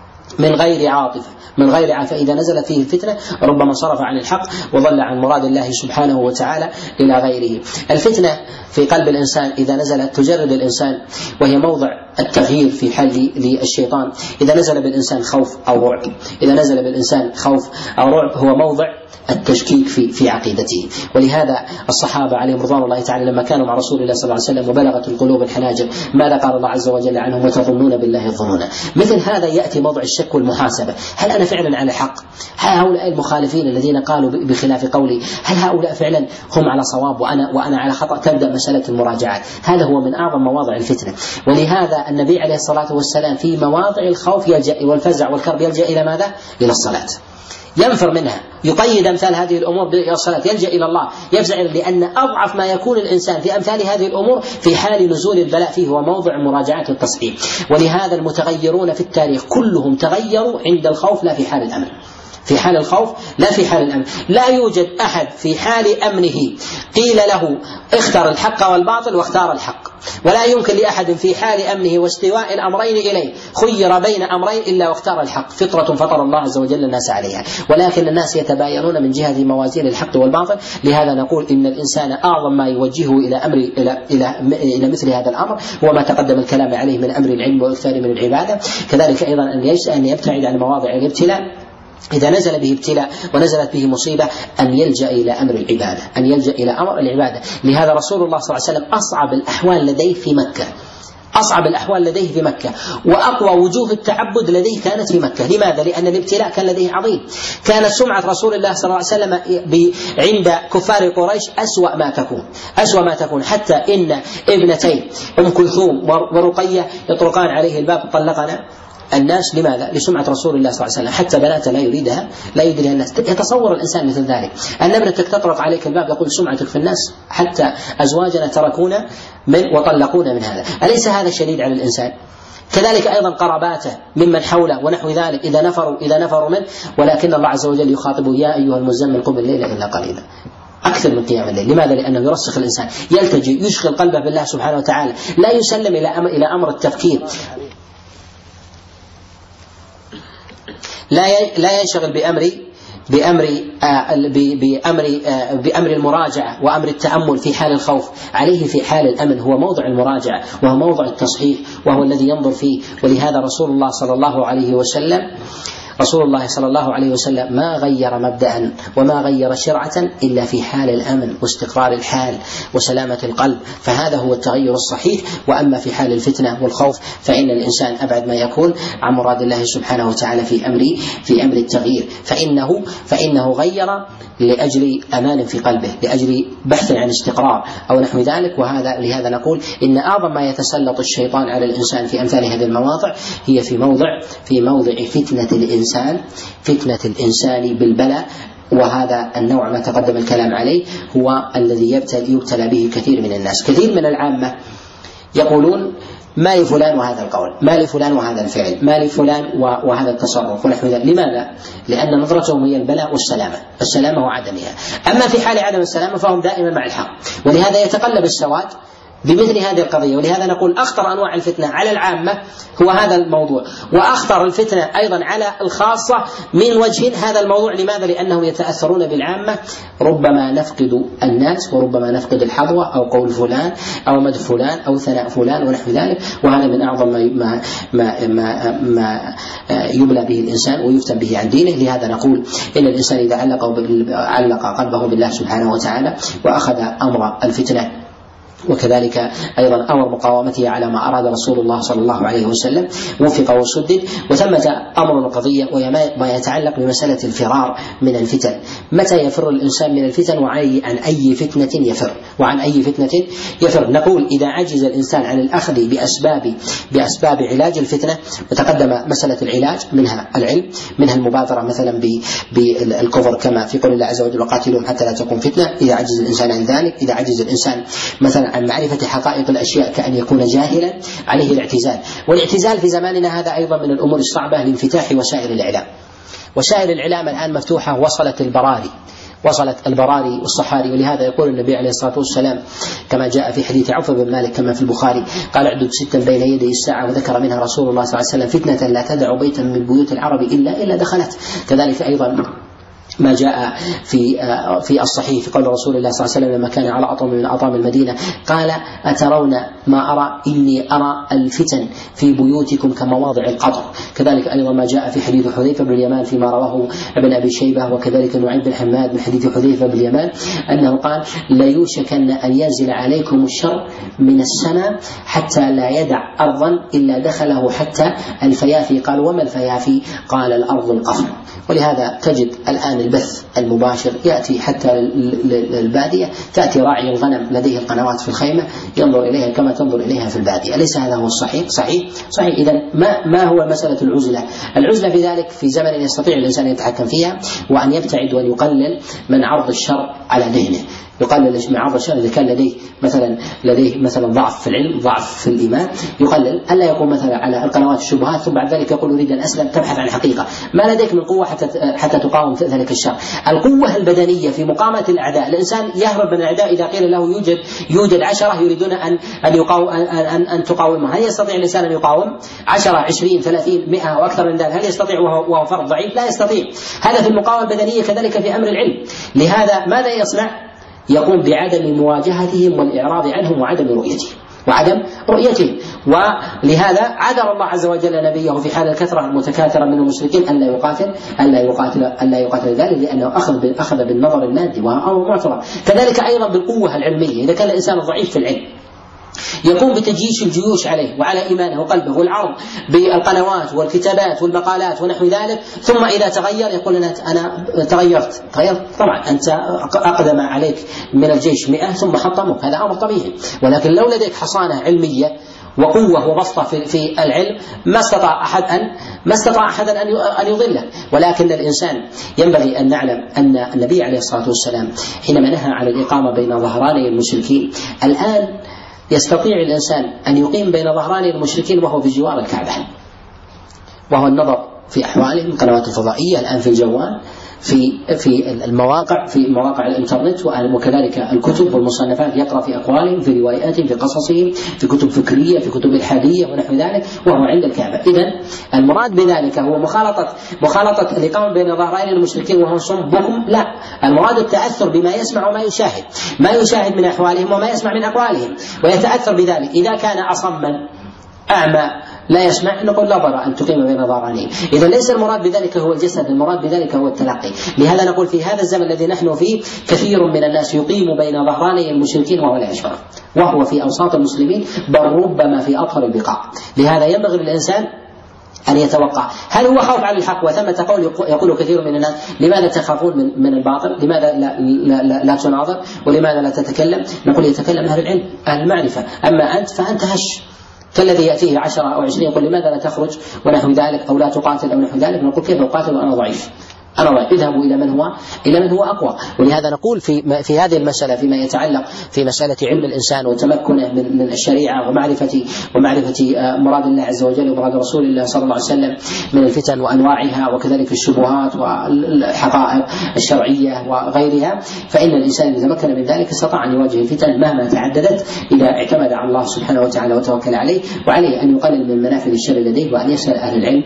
من غير عاطفة من غير عاطفة. إذا نزل فيه الفتنة ربما صرف عن الحق وضل عن مراد الله سبحانه وتعالى إلى غيره. الفتنة في قلب الإنسان إذا نزلت تجرد الإنسان، وهي موضع التغيير في حل للشيطان. إذا نزل بالإنسان خوف أو رعب إذا نزل بالإنسان خوف أو رعب هو موضع التشكيك في في عقيدته. ولهذا الصحابة عليهم رضوان الله تعالى لما كانوا مع رسول الله صلى الله عليه وسلم وبلغت القلوب الحناجر ماذا قال الله عز وجل عنهم؟ وتظنون بالله الظنون. مثل هذا يأتي موضع الشك والمحاسبة، هل أنا فعلا على حق؟ هل هؤلاء المخالفين الذين قالوا بخلاف قولي هل هؤلاء فعلا هم على صواب وأنا وأنا على خطأ؟ تبدأ مسألة المراجعات. هذا هو من أعظم مواضع الفتنة. ولهذا النبي عليه الصلاة والسلام في مواضع الخوف يلجأ والفزع والكرب يلجأ إلى ماذا؟ إلى الصلاة، ينفر منها، يقيد أمثال هذه الأمور بالصلاة، يلجأ إلى الله، يفزع، لأن أضعف ما يكون الإنسان في أمثال هذه الأمور في حال نزول البلاء فيه هو موضع مراجعة التصحيح. ولهذا المتغيرون في التاريخ كلهم تغيروا عند الخوف لا في حال الأمن. في حال الخوف لا في حال الأمن. لا يوجد أحد في حال أمنه قيل له اختر الحق والباطل واختار الحق، ولا يمكن لأحد في حال أمنه واستواء الأمرين إليه خير بين أمرين إلا واختار الحق. فطرة فطر الله عز وجل الناس عليها، ولكن الناس يتباينون من جهة موازين الحق والباطل. لهذا نقول إن الإنسان أعظم ما يوجهه إلى أمر إلى إلى إلى مثل هذا الأمر هو ما تقدم الكلام عليه من أمر العلم والإكثار من العبادة. كذلك أيضا أن يبتعد عن مواضع الابتلاء. إذا نزل به ابتلاء ونزلت به مصيبة أن يلجأ إلى أمر العبادة أن يلجأ إلى أمر العبادة. لهذا رسول الله صلى الله عليه وسلم أصعب الأحوال لديه في مكة أصعب الأحوال لديه في مكة، وأقوى وجوه التعبد لديه كانت في مكة. لماذا؟ لأن الابتلاء كان لديه عظيم. كانت سمعة رسول الله صلى الله عليه وسلم عند كفار قريش أسوأ ما تكون أسوأ ما تكون حتى إن ابنتين أم كلثوم ورقية يطرقان عليه الباب طلقنا الناس. لماذا؟ لسمعة رسول الله صلى الله عليه وسلم. حتى بنات لا يريدها لا يدريها الناس. يتصور الإنسان مثل ذلك أن ابنتك تطرق عليك الباب يقول سمعتك في الناس، حتى أزواجنا تركونا من وطلقونا من هذا. أليس هذا شديد على الإنسان؟ كذلك أيضا قراباته ممن حوله ونحو ذلك إذا نفروا إذا نفروا منه، ولكن الله عز وجل يخاطبه يا أيها المزمل قم الليل إلا قليلا، أكثر من قيام الليل. لماذا؟ لأنه يرسخ الإنسان، يلتجئ يشغل قلبه بالله سبحانه وتعالى، لا يسلم إلى أمر, إلى أمر التفكير، لا لا ينشغل بأمر بأمر بأمر بأمر المراجعة وأمر التأمل في حال الخوف. عليه في حال الأمن هو موضع المراجعة وهو موضع التصحيح وهو الذي ينظر فيه. ولهذا رسول الله صلى الله عليه وسلم رسول الله صلى الله عليه وسلم ما غير مبدأ وما غير شرعة إلا في حال الأمن واستقرار الحال وسلامة القلب، فهذا هو التغير الصحيح. وأما في حال الفتنة والخوف فإن الإنسان أبعد ما يكون عن مراد الله سبحانه وتعالى في أمر في أمر التغيير، فإنه فإنه غير لأجل أمان في قلبه، لأجل بحث عن استقرار أو نحو ذلك. وهذا لهذا نقول إن أعظم ما يتسلط الشيطان على الإنسان في أمثال هذه المواضع هي في موضع في موضع فتنة الإنسان فتنة الإنسان بالبلاء. وهذا النوع ما تقدم الكلام عليه هو الذي يبتلى به كثير من الناس. كثير من العامة يقولون ما لفلان وهذا القول، ما لفلان وهذا الفعل، ما لفلان وهذا التصرف ونحو ذلك. لماذا؟ لأن نظرتهم هي البلاء والسلامة، السلامة وعدمها. أما في حال عدم السلامة فهم دائما مع الحق، ولهذا يتقلب السواد بمثل هذه القضية. ولهذا نقول أخطر أنواع الفتنة على العامة هو هذا الموضوع، وأخطر الفتنة أيضا على الخاصة من وجه هذا الموضوع. لماذا؟ لأنهم يتأثرون بالعامة، ربما نفقد الناس وربما نفقد الحظوة أو قول فلان أو مدح فلان أو ثناء فلان ونحو ذلك. وهذا من أعظم ما, ما, ما, ما يبلى به الإنسان ويفتن به عن دينه. لهذا نقول إن الإنسان إذا علق, علق قلبه بالله سبحانه وتعالى وأخذ أمر الفتنة وكذلك أيضا أمر مقاومته على ما أراد رسول الله صلى الله عليه وسلم وفق وسدد. وثمة أمر القضية وهي ما يتعلق بمسألة الفرار من الفتن. متى يفر الإنسان من الفتن وعن أي فتنة يفر وعن أي فتنة يفر؟ نقول إذا عجز الإنسان عن الأخذ بأسباب بأسباب علاج الفتنة، وتقدم مسألة العلاج منها العلم، منها المبادرة مثلا بالكفر كما في قول الله عز وجل وقاتلهم حتى لا تكون فتنة. إذا عجز الإنسان عن ذلك، إذا عجز الإنسان مثلا عن معرفة حقائق الأشياء كأن يكون جاهلا، عليه الاعتزال. والاعتزال في زماننا هذا أيضا من الأمور الصعبة لانفتاح وسائل الإعلام. وسائل الإعلام الآن مفتوحة، وصلت البراري وصلت البراري والصحاري. ولهذا يقول النبي عليه الصلاة والسلام كما جاء في حديث عوف بن مالك كما في البخاري قال اعدد ستا بين يدي الساعة، وذكر منها رسول الله صلى الله عليه وسلم فتنة لا تدع بيتا من بيوت العرب إلا إلا دخلت. كذلك أيضا ما جاء في في الصحيح في قول رسول الله صلى الله عليه وسلم لما كان على أطم من أطام المدينة قال أترون ما أرى إني أرى الفتن في بيوتكم كمواضع القطر. كذلك أيضا ما جاء في حديث حذيفة بن اليمان فيما رواه ابن أبي شيبة وكذلك نعيم بن حماد من حديث حذيفة بن اليمان أنه قال ليوشكن أن ينزل عليكم الشر من السماء حتى لا يدع أرضا إلا دخله حتى الفيافي. قال وما الفيافي؟ قال الأرض القفر. ولهذا تجد الآن البث المباشر يأتي حتى البادية، تأتي راعي الغنم لديه القنوات في الخيمة ينظر إليها كما تنظر إليها في البادية. أليس هذا هو الصحيح؟ صحيح صحيح. إذن ما ما هو مسألة العزلة؟ العزلة في ذلك في زمن يستطيع الإنسان أن يتحكم فيها وأن يبتعد وأن يقلل من عرض الشر على ذهنه، يقلل من عرض الشر. إذا كان لديه مثلا لديه مثلا ضعف في العلم، ضعف في الإيمان، يقلل، ألا يقوم مثلا على القنوات الشبهات ثم بعد ذلك يقول أريد أن أسلم. تبحث عن الحقيقة، ما لديك من قوة حتى حتى تقاوم ذلك الشر. القوة البدنية في مقاومة الأعداء، الإنسان يهرب من الأعداء إذا قيل له يوجد يوجد عشرة يريدون أن أن يقاوم أن أن تقاومهم. هل يستطيع الإنسان أن يقاوم عشرة عشرين ثلاثين مئة وأكثر من ذلك؟ هل يستطيع وهو فرد ضعيف؟ لا يستطيع. هذا في المقاومة البدنية. كذلك في أمر العلم. لهذا ماذا يصنع؟ يقوم بعدم مواجهتهم والإعراض عنهم وعدم رؤيتهم وعدم رؤيتهم. ولهذا عذر الله عز وجل نبيه في حال الكثرة المتكاثرة من المشركين ألا يقاتل ألا يقاتل ألا يقاتل ذلك، لأنه أخذ أخذ بالنظر المادي وهو معتبر. كذلك أيضا بالقوة العلمية. إذا كان الإنسان ضعيف في العلم يقوم بتجيش الجيوش عليه وعلى إيمانه وقلبه والعرض بالقنوات والكتابات والمقالات ونحو ذلك، ثم إذا تغير يقول أنا أنا تغيرت تغيرت طبعا أنت أقدم عليك من الجيش مئة ثم حطموك، هذا أمر طبيعي. ولكن لو لديك حصانة علمية وقوة وبسطة في, في العلم ما استطاع أحد أن ما استطاع أحد أن يضله. ولكن الإنسان ينبغي أن نعلم أن النبي عليه الصلاة والسلام حينما نهى عن الإقامة بين ظهراني المشركين، الآن يستطيع الإنسان أن يقيم بين ظهراني المشركين وهو في جوار الكعبة، وهو النظر في أحوالهم، القنوات الفضائية الآن في الجوال، في في المواقع، في مواقع الانترنت، وكذلك الكتب والمصنفات يقرأ في أقوالهم، في رواياتهم، في قصصهم، في كتب فكرية، في كتب الحادية ونحو ذلك، وهو عند الكعبة. إذن المراد بذلك هو مخالطة مخالطة الإقامة بين ظهرين المشركين وهم صمهم، لا، المراد التأثر بما يسمع وما يشاهد، ما يشاهد من أحوالهم وما يسمع من أقوالهم، ويتأثر بذلك. إذا كان أصما أعمى لا يسمع نقول لا ضرر أن تقيم بين ظهرانين. إذا ليس المراد بذلك هو الجسد، المراد بذلك هو التلقي. لهذا نقول في هذا الزمن الذي نحن فيه كثير من الناس يقيم بين ظهراني المشركين وهو لا يشعر، وهو في أوساط المسلمين بل ربما في أطهر البقاع. لهذا ينبغي للإنسان أن يتوقع هل هو خوف على الحق، وثمة قول يقول كثير من الناس لماذا تخافون من, من الباطل، لماذا لا, لا, لا, لا تناظر، ولماذا لا تتكلم؟ نقول يتكلم أهل العلم أهل المعرفة، أما أنت فأنت هش كالذي يأتيه عشرة أو عشرين يقول لماذا لا تخرج ونحو ذلك، أو لا تقاتل أو نحو ذلك، نقول كيف أقاتل وأنا ضعيف، أنا ضعيف، اذهبوا إلى من هو إلى من هو أقوى. ولهذا نقول في في هذه المسألة فيما يتعلق في مسألة علم الإنسان وتمكنه من من الشريعة ومعرفة ومعرفة مراد الله عز وجل ومراد رسول الله صلى الله عليه وسلم من الفتن وأنواعها، وكذلك الشبهات والحقائق الشرعية وغيرها، فإن الإنسان إذا تمكن من ذلك استطاع أن يواجه الفتن مهما تعددت إذا اعتمد على الله سبحانه وتعالى وتوكل عليه. وعليه أن يقلل من منافذ الشر لديه وأن يسأل أهل العلم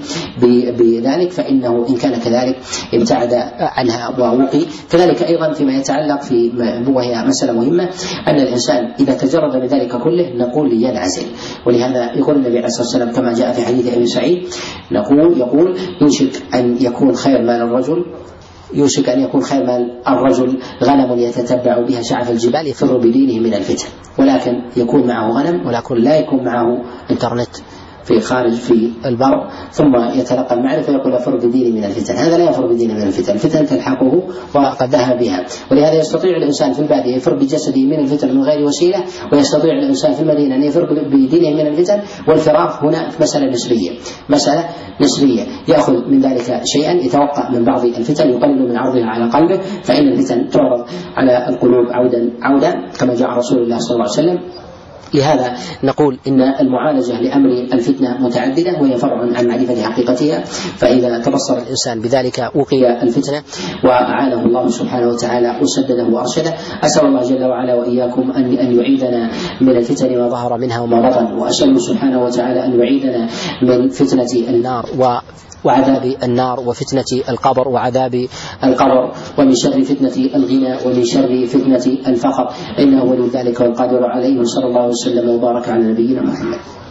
بذلك، فإنه إن كان كذلك ابتعد عنها ووقي. كذلك أيضا فيما يتعلق في وهي مسألة مهمة أن الإنسان إذا تجرد من ذلك كله نقول ينعزل. ولهذا يقول النبي عليه الصلاة والسلام كما جاء في حديث أبي سعيد نقول يقول يوشك أن يكون خير مال الرجل يوشك أن يكون خير مال الرجل غنم يتتبع بها شعف الجبال يفر بدينه من الفتن، ولكن يكون معه غنم ولكن لا يكون معه انترنت في خارج في البر ثم يتلقى المعرفة يقول أفر بديني من الفتن، هذا لا يفر بديني من الفتن، الفتن تلحقه وقد ذهب بها. ولهذا يستطيع الإنسان في البادية يفر بجسده من الفتن من غير وسيلة، ويستطيع الإنسان في المدينة أن يفر بدينه من الفتن. والفرار هنا مسألة نسبية مسألة نسبية يأخذ من ذلك شيئا يتوقع من بعض الفتن يقلل من عرضها على قلبه، فإن الفتن تعرض على القلوب عودا عودا كما جاء رسول الله صلى الله عليه وسلم. لهذا نقول إن المعالجة لأمر الفتنة متعددة وهي فرع عن معرفة حقيقتها، فإذا تبصر الإنسان بذلك وقي الفتنة وأعانه الله سبحانه وتعالى وسدده وأرشده. أسأل الله جل وعلا وإياكم أن أن يعيدنا من الفتن ما ظهر منها وما بطن، وأسأل سبحانه وتعالى أن يعيدنا من فتنة النار و وعذاب النار وفتنة القبر وعذاب القبر، ومن شر فتنة الغنى ومن شر فتنة الفقر، إنه ولي ذلك والقادر عليه. وصلى الله وسلم وبارك على نبينا محمد.